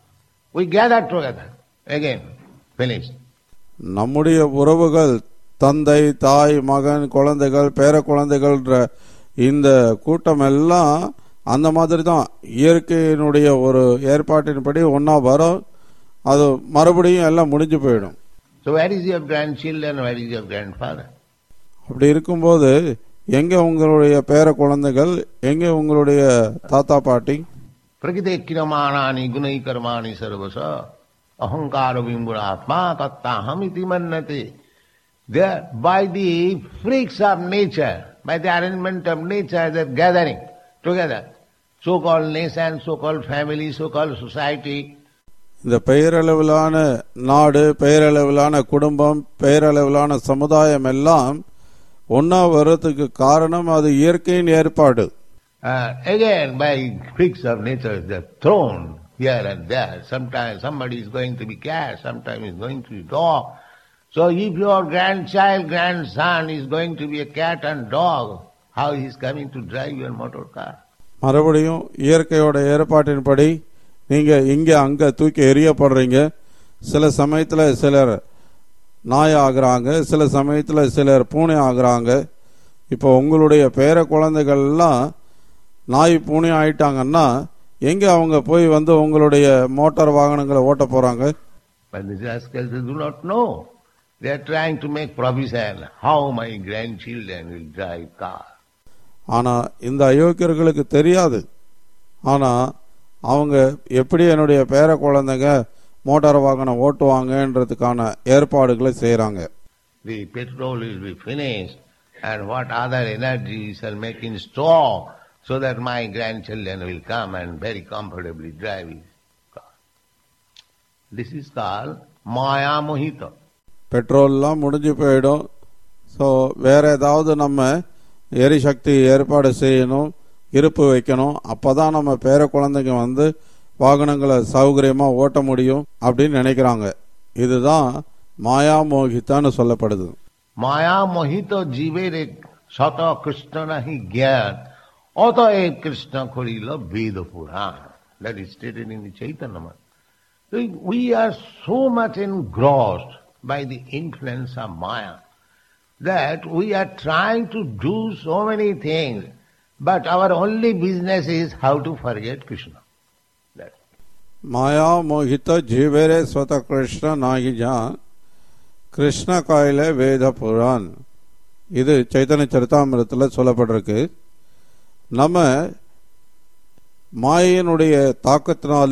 we gather together again, finished. நம்முடைய உறவுகள் தந்தை, தாய், மகன், குழந்தைகள், பேர குழந்தைகள்ன்ற இந்த கூட்டம் எல்லாம் அந்த மாதிரி தான். இயற்கையினுடைய ஒரு ஏற்பாட்டின்படி ஒன்னா வரும், அது மறுபடியும் எல்லாம் முடிஞ்சு போயிடும். So where is your grandchildren, where is your grandfather? அப்படி இருக்கும்போது எங்க உங்களுடைய பேர குழந்தைகள், எங்க உங்களுடைய தாத்தா பாட்டி? Prakite kiramaani gunai karmani sarvasa ahankara vimbhuratma tattaham iti mannate. There, by the freaks of nature, by the arrangement of nature, they are gathering together. So-called nation, so-called family, so-called society. இந்த பெயரளவிலான நாடு, பெயரளவிலான குடும்பம், பெயரளவிலான சமுதாயம் எல்லாம் ஒன்னா வர்றதுக்கு காரணம் அது இயற்கையின் ஏற்பாடு. Uh, again, by freaks of nature, they are thrown here and there. Sometimes somebody is going to be cat, sometimes is going to be dog. So if your grandchild, grandson is going to be a cat and dog, how he is coming to drive your motor car? மறுபடியும் இயற்கையோட ஏற்பாட்டின்படி நீங்க இங்க அங்க தூக்கி எறியப்படுறீங்க. சில சமயத்துல சிலர் நாய் ஆகுறாங்க, சில சமயத்துல சிலர் பூனை ஆகுறாங்க. இப்போ உங்களுடைய பேர குழந்தைகள் எல்லாம் நாய் பூனை ஆயிட்டாங்கன்னா எங்க அவங்க போய் வந்து உங்களுடைய மோட்டார் வாகனங்களை ஓட்ட போறாங்க? But the rascals do not know. They are trying to make provision how my grandchildren will drive car. ஆனா இந்த அயோக்கியர்களுக்கு தெரியாது, ஆனால் அவங்க எப்படி என்னுடைய பேர குழந்தைங்க மோட்டார் வாகனம் ஓட்டுவாங்கன்றதுக்கான ஏற்பாடுகளை செய்கிறாங்க. The petrol will be finished and what other energy shall make in store so that my grandchildren will come and very comfortably drive his car. This is called Maya Mohita. பெட்ரோல்லாம் முடிஞ்சு போயிடும். So வேற ஏதாவது நம்ம எரிசக்தி ஏற்பாடு செய்யணும், இருப்பு வைக்கணும். அப்போ தான் நம்ம பேர குழந்தைங்க வந்து வாகனங்களை சௌகரியமாக ஓட்ட முடியும் அப்படின்னு நினைக்கிறாங்க. இதுதான் மாயா மோகித்தான்னு சொல்லப்படுது. மாயா மோகித ஜீவேரே சத கிருஷ்ண நஹி জ্ঞান অতএ কৃষ্ণ করিল Veda Purana. That is stated in the Chaitanya Mahaprabhu. We are so much engrossed by the influence of Maya that we are trying to do so many things, but our only business is how to forget Krishna. மாயா மோகித ஜீவேரே ஸ்வத கிருஷ்ண நாகி ஜான் கிருஷ்ண காயில Veda Pooran. இது சைத்தன்ய சரிதாமிரத்தில் சொல்லப்பட்டிருக்கு. நம்ம மாயினுடைய தாக்கத்தினால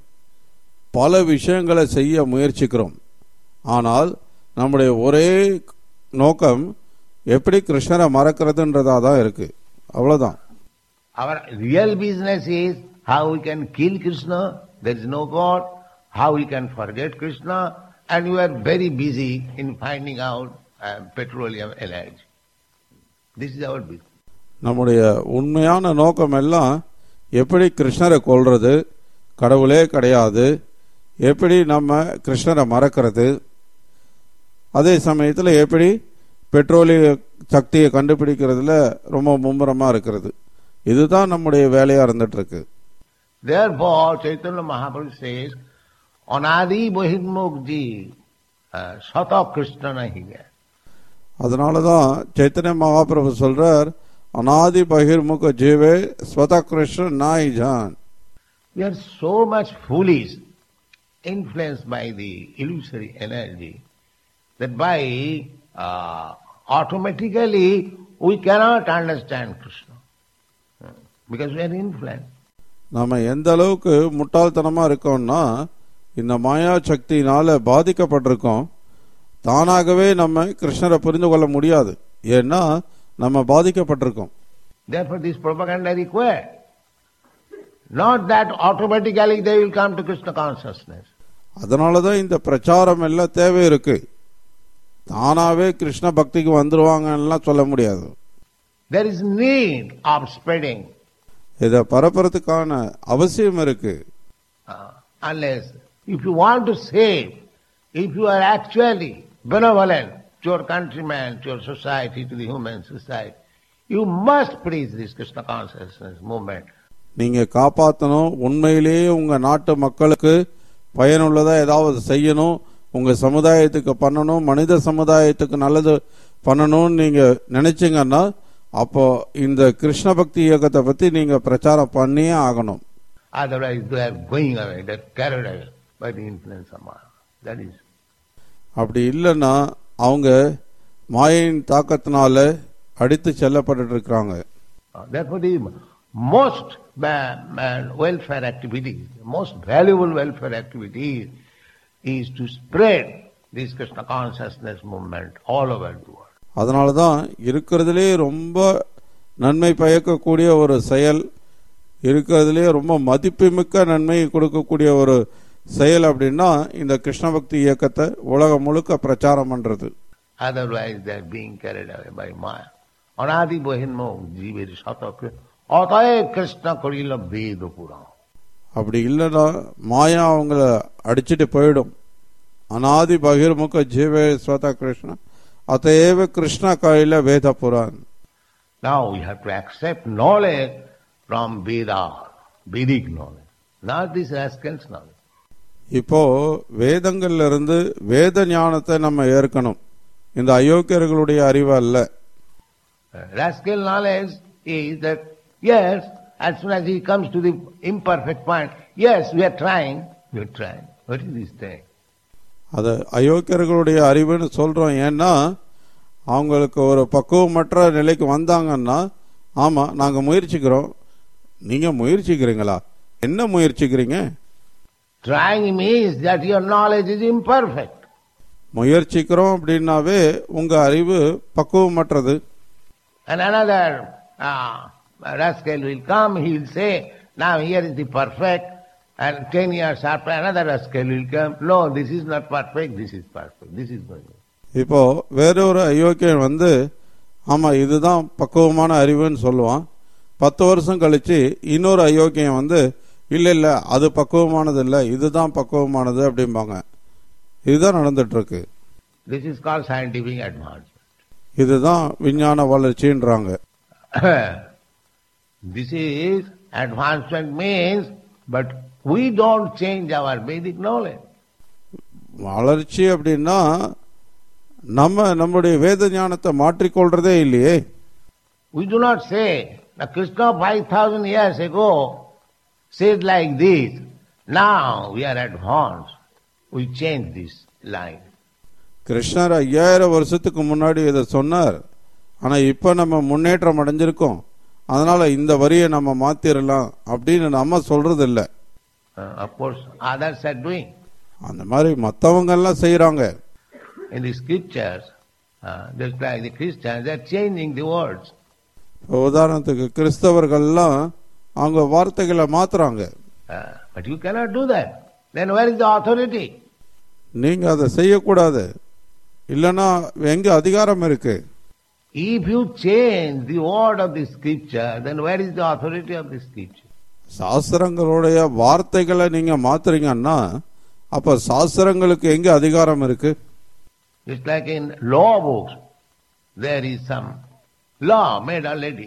பல விஷயங்களை செய்ய முயற்சிக்கிறோம். ஆனால் நம்முடைய ஒரே நோக்கம் எப்படி கிருஷ்ணரை மறக்கிறதுன்றதா தான் இருக்கு. அவ்வளவுதான். Our real business is how we can kill Krishna. There is no God. How we can forget Krishna. And you are very busy in finding out uh, petroleum energy. This is our business. நம்முடைய உண்மையான நோக்கம் எல்லாம் எப்படி கிருஷ்ணரை கொல்றது, கடவுளே கிடையாது, எப்படி நம்ம கிருஷ்ணரை மறக்கிறது, அதே சமயத்தில் எப்படி பெட்ரோலிய சக்தியை கண்டுபிடிக்கிறதுல ரொம்ப மும்முரமாக இருக்கிறது. இதுதான் நம்முடைய வேலையாக இருந்துட்டு இருக்கு. Therefore, Chaitanya Mahaprabhu says, Anadi Bahirmukji Sata Krishna nahi hai. அதனாலதான் சைத்தன்ய மகாபிரபு சொல்றார், அநாதி பகிர்முக ஜீவே ஸ்வத கிருஷ்ண நாய் ஜான். We are so much foolish, influenced by the illusory energy, that by uh, automatically we cannot understand Krishna because we are influenced. நம்ம எந்த அளவுக்கு முட்டாள்தனமா இருக்கோம்னா இந்த மாயா சக்தியினால பாதிக்கப்பட்டிருக்கோம். தானாகவே நம்ம கிருஷ்ணரை புரிந்து கொள்ள முடியாது. ஏன்னா நம்ம பாதிக்கப்பட்டிருக்கோம். Therefore this propaganda required. Not that automatically they will come to Krishna consciousness. அதனாலதான் இந்த பிரச்சாரம் எல்லாம் தேவை இருக்கு. தானாவே கிருஷ்ண பக்திக்கு வந்துருவாங்கலாம் சொல்ல முடியாது. There is need of spreading. இத பரப்புறதுக்கான அவசியம் இருக்கு. Uh, unless if you want to save, if you are actually benevolent to your countrymen, to your society, to the human society, you must preach this Krishna consciousness movement. நீங்க காப்பாற்றணும், உண்மையிலேயே உங்க நாட்டு மக்களுக்கு பயனுள்ளதா ஏதாவது செய்யணும், உங்க சமுதாயத்துக்கு பண்ணணும், மனித சமுதாயத்துக்கு நல்லது பண்ணணும்னு நீங்க நினைச்சீங்கன்னா அப்போ இந்த கிருஷ்ண பக்தி இயக்கத்தை பத்தி நீங்க பிரச்சாரம் பண்ணியே ஆகணும். Otherwise they are going away, they are carried away by the influence of Maya. That is. அப்படி இல்லைன்னா அவங்க மாயின் தாக்கத்தினால அடித்து செல்லப்பட்டு இருக்கிறாங்க. Therefore the most welfare activities, most valuable welfare activities is to spread this Krishna consciousness movement all over the world. அதனாலதான் இருக்கிறதுலே ரொம்ப நன்மை பயக்கக்கூடிய ஒரு செயல், இருக்கிறதுலே ரொம்ப மதிப்புமிக்க நன்மை கொடுக்கக்கூடிய ஒரு செயல் அப்படின்னா இந்த கிருஷ்ண பக்தி இயக்கத்தை உலகம் முழுக்க பிரச்சாரம் பண்றது. Otherwise they are being carried away by Maya. Anadi Bahirmuk Jiveri Sata Ataye Krishna Karila Veda Puran. அப்படி இல்லைன்னா மாயா அவங்கள அடிச்சுட்டு போயிடும். அநாதி பகிர்முக ஜீவே ஸ்வத கிருஷ்ண அத்தேவ கிருஷ்ண கையில Veda Puran. Now we have to accept knowledge from Veda, Vedic knowledge, not this rascal's knowledge. இப்போ வேதங்கள்ல இருந்து வேத ஞானத்தை நம்ம ஏற்கணும், இந்த அயோக்கியர்களுடைய அறிவு அல்ல. Rascal knowledge is that yes, as soon as he comes to the imperfect point, yes, we are trying, we are trying. What is this thing? அது அயோக்கியர்களுடைய அறிவுன்னு சொல்றோம். ஏன்னா அவங்களுக்கு ஒரு பக்குவமற்ற நிலைக்கு வந்தாங்கன்னா ஆமா நாங்க முயற்சிக்கிறோம், நீங்க முயற்சிக்கிறீங்களா? என்ன முயற்சிக்கிறீங்க? Trying means that your knowledge is imperfect. முயற்சிக்கிறோம் அப்படின்னாவே உங்க அறிவு பக்குவமற்றது. And another uh, rascal will come, he will say, now here is the perfect, and ten years after another rascal will come, no, this is not perfect, this is perfect, this is going on. இப்போ வேறொரு அயோக்கியன் வந்து ஆமா இதுதான் பக்குவமான அறிவுன்னு சொல்லுவான். பத்து வருஷம் கழிச்சு இன்னொரு அயோக்கியன் வந்து இல்ல இல்ல அது பக்குவமானது இல்ல, இதுதான் பக்குவமானது அப்படிம்பாங்க. இதுதான் நடந்துட்டு இருக்கு. This is called scientific advancement. இதுதான் விஞ்ஞான வளர்ச்சின்றாங்க. This is advancement means, but we don't change our Vedic knowledge. வளர்ச்சி அப்படின்னா நம்ம நம்முடைய வேத ஞானத்தை மாற்றிக்கொள்றதே இல்லையே. We do not say, now Krishna five thousand years ago said like this, now we are advanced, we change this line. கிருஷ்ணர் ஐயாயிரம் வருஷத்துக்கு முன்னாடி இதை சொன்னார், ஆனா இப்ப நம்ம முன்னேற்றம் அடைஞ்சிருக்கோம், அதனால இந்த வரியை நம்ம மாத்திரலாம் அப்படின்னு நம்ம சொல்றது இல்ல. Of course others are doing. அந்த மாதிரி மற்றவங்க எல்லாம் செய்யறாங்க. In the scriptures, uh, just like the Christians, they are changing the words. உதாரணத்துக்கு கிறிஸ்தவர்கள்லாம் அவங்க வார்த்தைகளை மாத்துறாங்க. Uh, but you cannot do that. Then where is the authority? நீங்க அதை செய்யக்கூடாது, இல்லைன்னா எங்க அதிகாரம் இருக்கு? If you change the word of the scripture, then where is the authority of the scripture? சாஸ்திரங்களுடைய வார்த்தைகளை நீங்க மாத்துறீங்கன்னா அப்ப சாஸ்திரங்களுக்கு எங்க அதிகாரம் இருக்கு? It's like in law books, there is some law made already.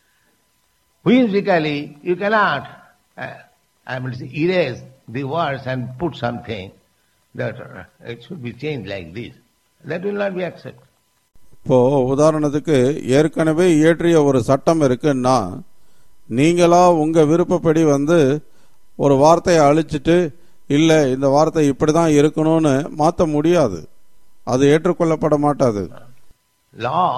Whimsically, you cannot, uh, I mean, erase the words and put something that uh, it should be changed like this. That will not be accepted. இப்போ உதாரணத்துக்கு ஏற்கனவே இயற்றிய ஒரு சட்டம் இருக்குன்னா நீங்களா உங்க விருப்பப்படி வந்து ஒரு வார்த்தையை அழிச்சிட்டு இல்ல இந்த வார்த்தை இப்படிதான் இருக்கணும்னு மாற்ற முடியாது, அது ஏற்றுக்கொள்ளப்பட மாட்டாது. Law,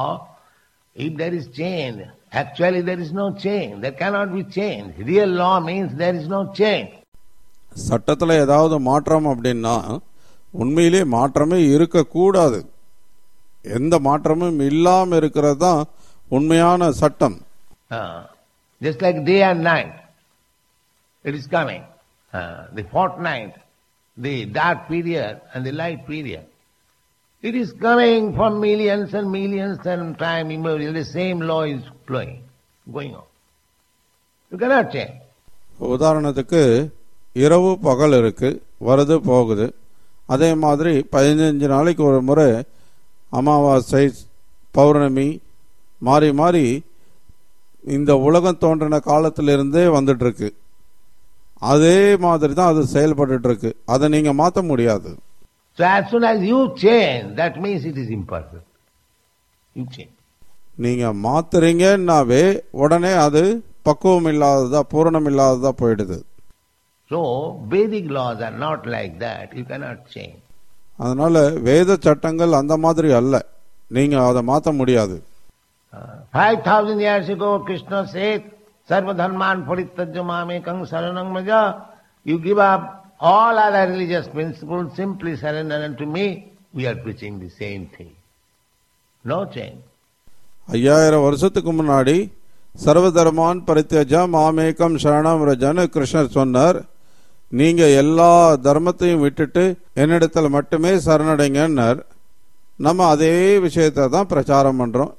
if there is change, actually there is no change. There cannot be change. Real law means there is no change. சட்டத்துல ஏதாவது மாற்றம் அப்படின்னா உண்மையிலே மாற்றமே இருக்கக்கூடாது. எந்த மாற்றமும் இல்லாம இருக்கிறது தான் உண்மையான சட்டம். Uh, just like day and night, it is coming. Uh, the fortnight, the dark period and the light period. It is coming for millions and millions and time immemorial. The same law is flowing, going on. You cannot change. உதாரணத்துக்கு இரவு பகல் இருக்கு, வருது போகுது. அதே மாதிரி பதினஞ்சு நாளைக்கு ஒரு முறை அமாவாசை பௌர்ணமி மாறி மாறி இந்த உலகம் தோன்றின காலத்திலிருந்தே வந்துட்டு இருக்கு. அதே மாதிரி தான் அது செயல்பட்டு இருக்கு, அதை நீங்க மாற்ற முடியாது. So as soon as you change, that means it is imperfect. You change. நீங்க மாத்துறீங்கன்னாவே உடனே அது பக்குவம் இல்லாததா பூரணம் இல்லாததா போயிடுது. So Vedic laws are not like that. You cannot change. அதனால வேத சட்டங்கள் அந்த மாதிரி அல்ல, நீங்க அதை மாற்ற முடியாது. Five thousand years ago, Krishna said, "Sarva dharman parittajya mamekam saranam maja." You give up all other religious principles, simply surrender unto me. We are preaching the same thing. No change. ஐயாயிரம் வருஷத்துக்கு முன்னாடி சர்வதர்மான் பரித்யஜா மாமேகம் சரணம் ரஜன்னு கிருஷ்ணர் சொன்னார். நீங்க எல்லா தர்மத்தையும் விட்டுட்டு என்னிடத்துல மட்டுமே சரணடைங்கன்னார். நம்ம அதே விஷயத்தை தான் பிரச்சாரம் பண்றோம்,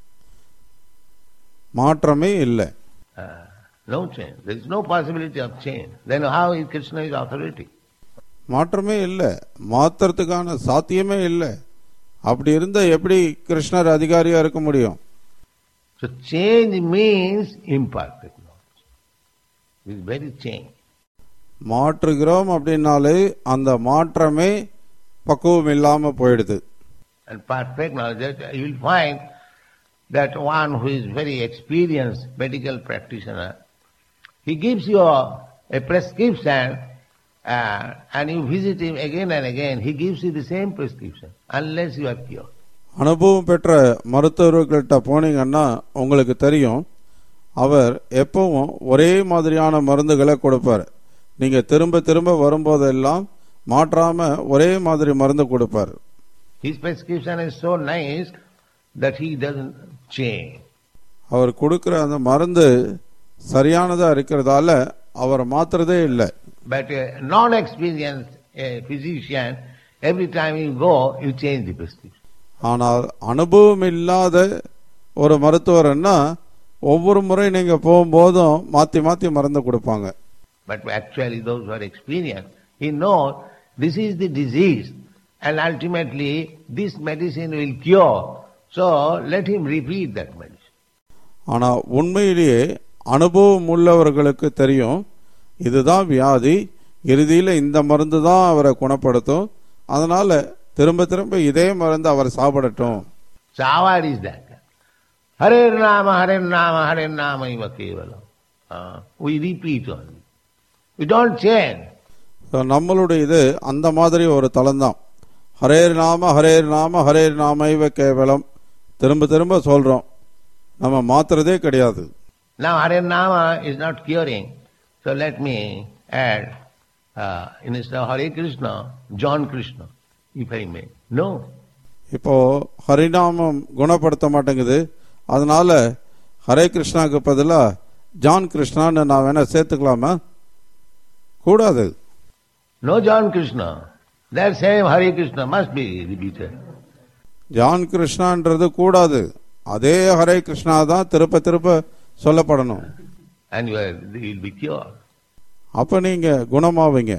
மாற்றமே இல்லை. No change. There is no possibility of change. Then how is Krishna is authority? மாற்றமே இல்லை, மாத்திரத்துக்கான சாத்தியமே இல்லை. அப்படி இருந்தா எப்படி கிருஷ்ணர் அதிகாரியா இருக்க முடியும்? So change means imperfect knowledge. It is very change. மாற்றுகிறோம் அப்படின்னாலே அந்த மாற்றமே பக்குவம் இல்லாம போயிடுது. And perfect knowledge, you will find that one who is very experienced medical practitioner, he gives you a, a prescription uh, and you visit him again and again, he gives you the same prescription unless you are cured. அனுபவம் பெற்ற மருத்துவர்கள்ட்ட போனீங்கன்னா உங்களுக்கு தெரியும், அவர் எப்பவும் ஒரே மாதிரியான மருந்துகளை கொடுப்பார். நீங்க திரும்ப திரும்ப வரும்போதெல்லாம் மாற்றாம ஒரே மாதிரி மருந்து கொடுப்பார். His prescription is so nice that he doesn't change. அவர் கொடுக்கிற அந்த மருந்து சரியானதா இருக்கிறதால அவர் மாத்துறதே இல்லை. But a non-experienced a physician, every time you go, you change the prescription. ஆனால் அனுபவம் இல்லாத ஒரு மருத்துவர்னா ஒவ்வொரு முறை நீங்க போகும்போதும் மாத்தி மாத்தி மருந்து கொடுப்பாங்க. But actually those who are experienced, he knows this is the disease and ultimately this medicine will cure. So let him repeat that medicine. ஆனா உண்மையிலேயே அனுபவம் உள்ளவர்களுக்கு தெரியும் இதுதான் வியாதி, இறுதியில இந்த மருந்து தான் அவரை குணப்படுத்தும், அதனால திரும்ப திரும்ப இதே மருந்து அவர் சாப்பிடட்டும். So our is that. Hare Nama, Hare Nama, Hare Nama iva kevalam. Uh, we repeat only. We don't change. So நம்மளுடைய இது அந்த மாதிரி ஒரு தலம்தான். ஹரேர் நாம ஹரேர் நாம ஹரேர் நாம இவ கேவலம் திரும்ப திரும்ப சொல்றோம், நம்ம மாத்துறதே கிடையாது. Now Hare Nama is not curing. So let me add, uh, instead of Hare Krishna, John Krishna, if I may. No. இப்போ ஹரிநாமம் குணப்படுத்த மாட்டேங்குது, அதனால ஹரே கிருஷ்ணாக்கு பதிலா ஜான் கிருஷ்ணான்னு நான் வேணா சேர்த்துக்கலாமா? கூடாது. No John Krishna. That same Hare Krishna must be repeated. ஜான் கிருஷ்ணான்றது கூடாது, அதே ஹரே கிருஷ்ணா தான் திருப்ப திருப்ப சொல்லப்படணும். And you will be cured. அப்ப நீங்க குணமாவீங்க.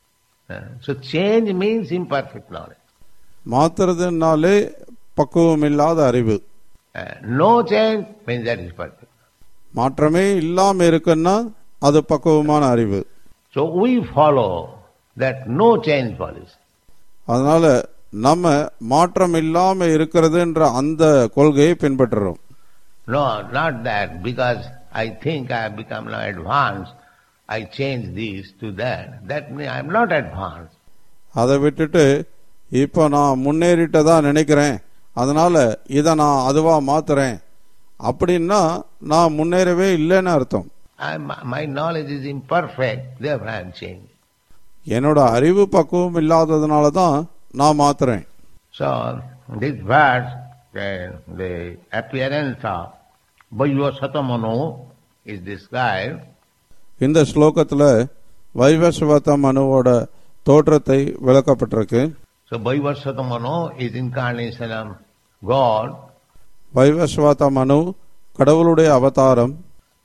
So change means imperfect knowledge. மாத்துறதுனாலே பக்குவம் இல்லாத அறிவு. No change means that is perfect. மாற்றமே இல்லாம இருக்குன்னா அது பக்குவமான அறிவு. So we follow that no change policy. அதனால நம்ம மாற்றம் இல்லாம இருக்கிறதுன்ற அந்த கொள்கையை பின்பற்றுறோம். No, not that because I think I have become now advanced, I change this to that. That means I am not advanced. அதை விட்டுட்டு இப்ப நான் முன்னேறிட்டதா நினைக்கிறேன், அதனால இதை நான் அதுவா மாத்துறேன் அப்படின்னா நான் முன்னேறவே இல்லைன்னு அர்த்தம். My knowledge is imperfect, therefore I am changing. என்னோட அறிவு பக்குவம் இல்லாததுனால தான் நான் மாத்துறேன். So this verse, the, the appearance of Vaivasvatamano is described. இந்த ஸ்லோகத்துல வைவஸ்வத மனுவோட தோற்றத்தை விளக்கப்பட்டிருக்கு. So Vaivasvatamano is incarnation of God. Vaivasvata மனு கடவுளுடைய அவதாரம்.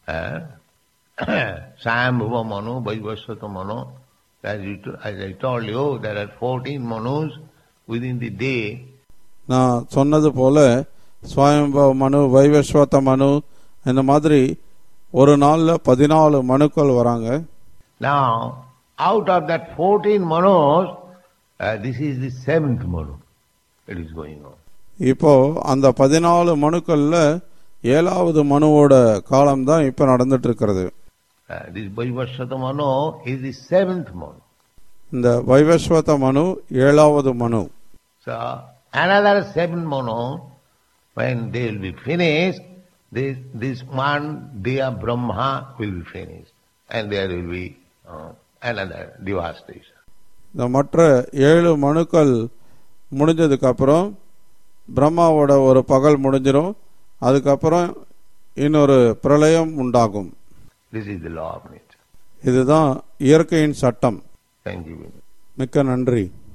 Sambhuva Manu, Vaivasvata Manu. As, you, as I told you, there are fourteen Manus within the day. நான் சொன்னது போல ஸ்வயம்பவ மனு, வைவஸ்வத மனு, இந்த மாதிரி ஒரு நாள்ல பதினாலு மனுக்கள் வராங்க. Now, out of that fourteen Manus, uh, this is the seventh Manu. It is going on. இப்போ அந்த பதினாலு மனுக்கள்ல ஏழாவது மனுவோட காலம் தான் இப்ப நடந்துட்டு இருக்கிறது. Uh, this Vaivasvata Manu is the seventh Manu. இந்த வைவஸ்வத மனு ஏழாவது மனு. So another seven Manu, when they will be finished, this this one day of Brahma will be finished, and there will be uh, another devastation. இந்த மற்ற ஏழு மனுக்கள் முடிஞ்சதுக்கு அப்புறம் பிரம்மாவோட ஒரு பகல் முடிஞ்சிடும், அதுக்கப்புறம் இன்னொரு பிரளயம் உண்டாகும். This is the law of nature. இதுதான் இயற்கையின் சட்டம். Thank you. மிக்க நன்றி.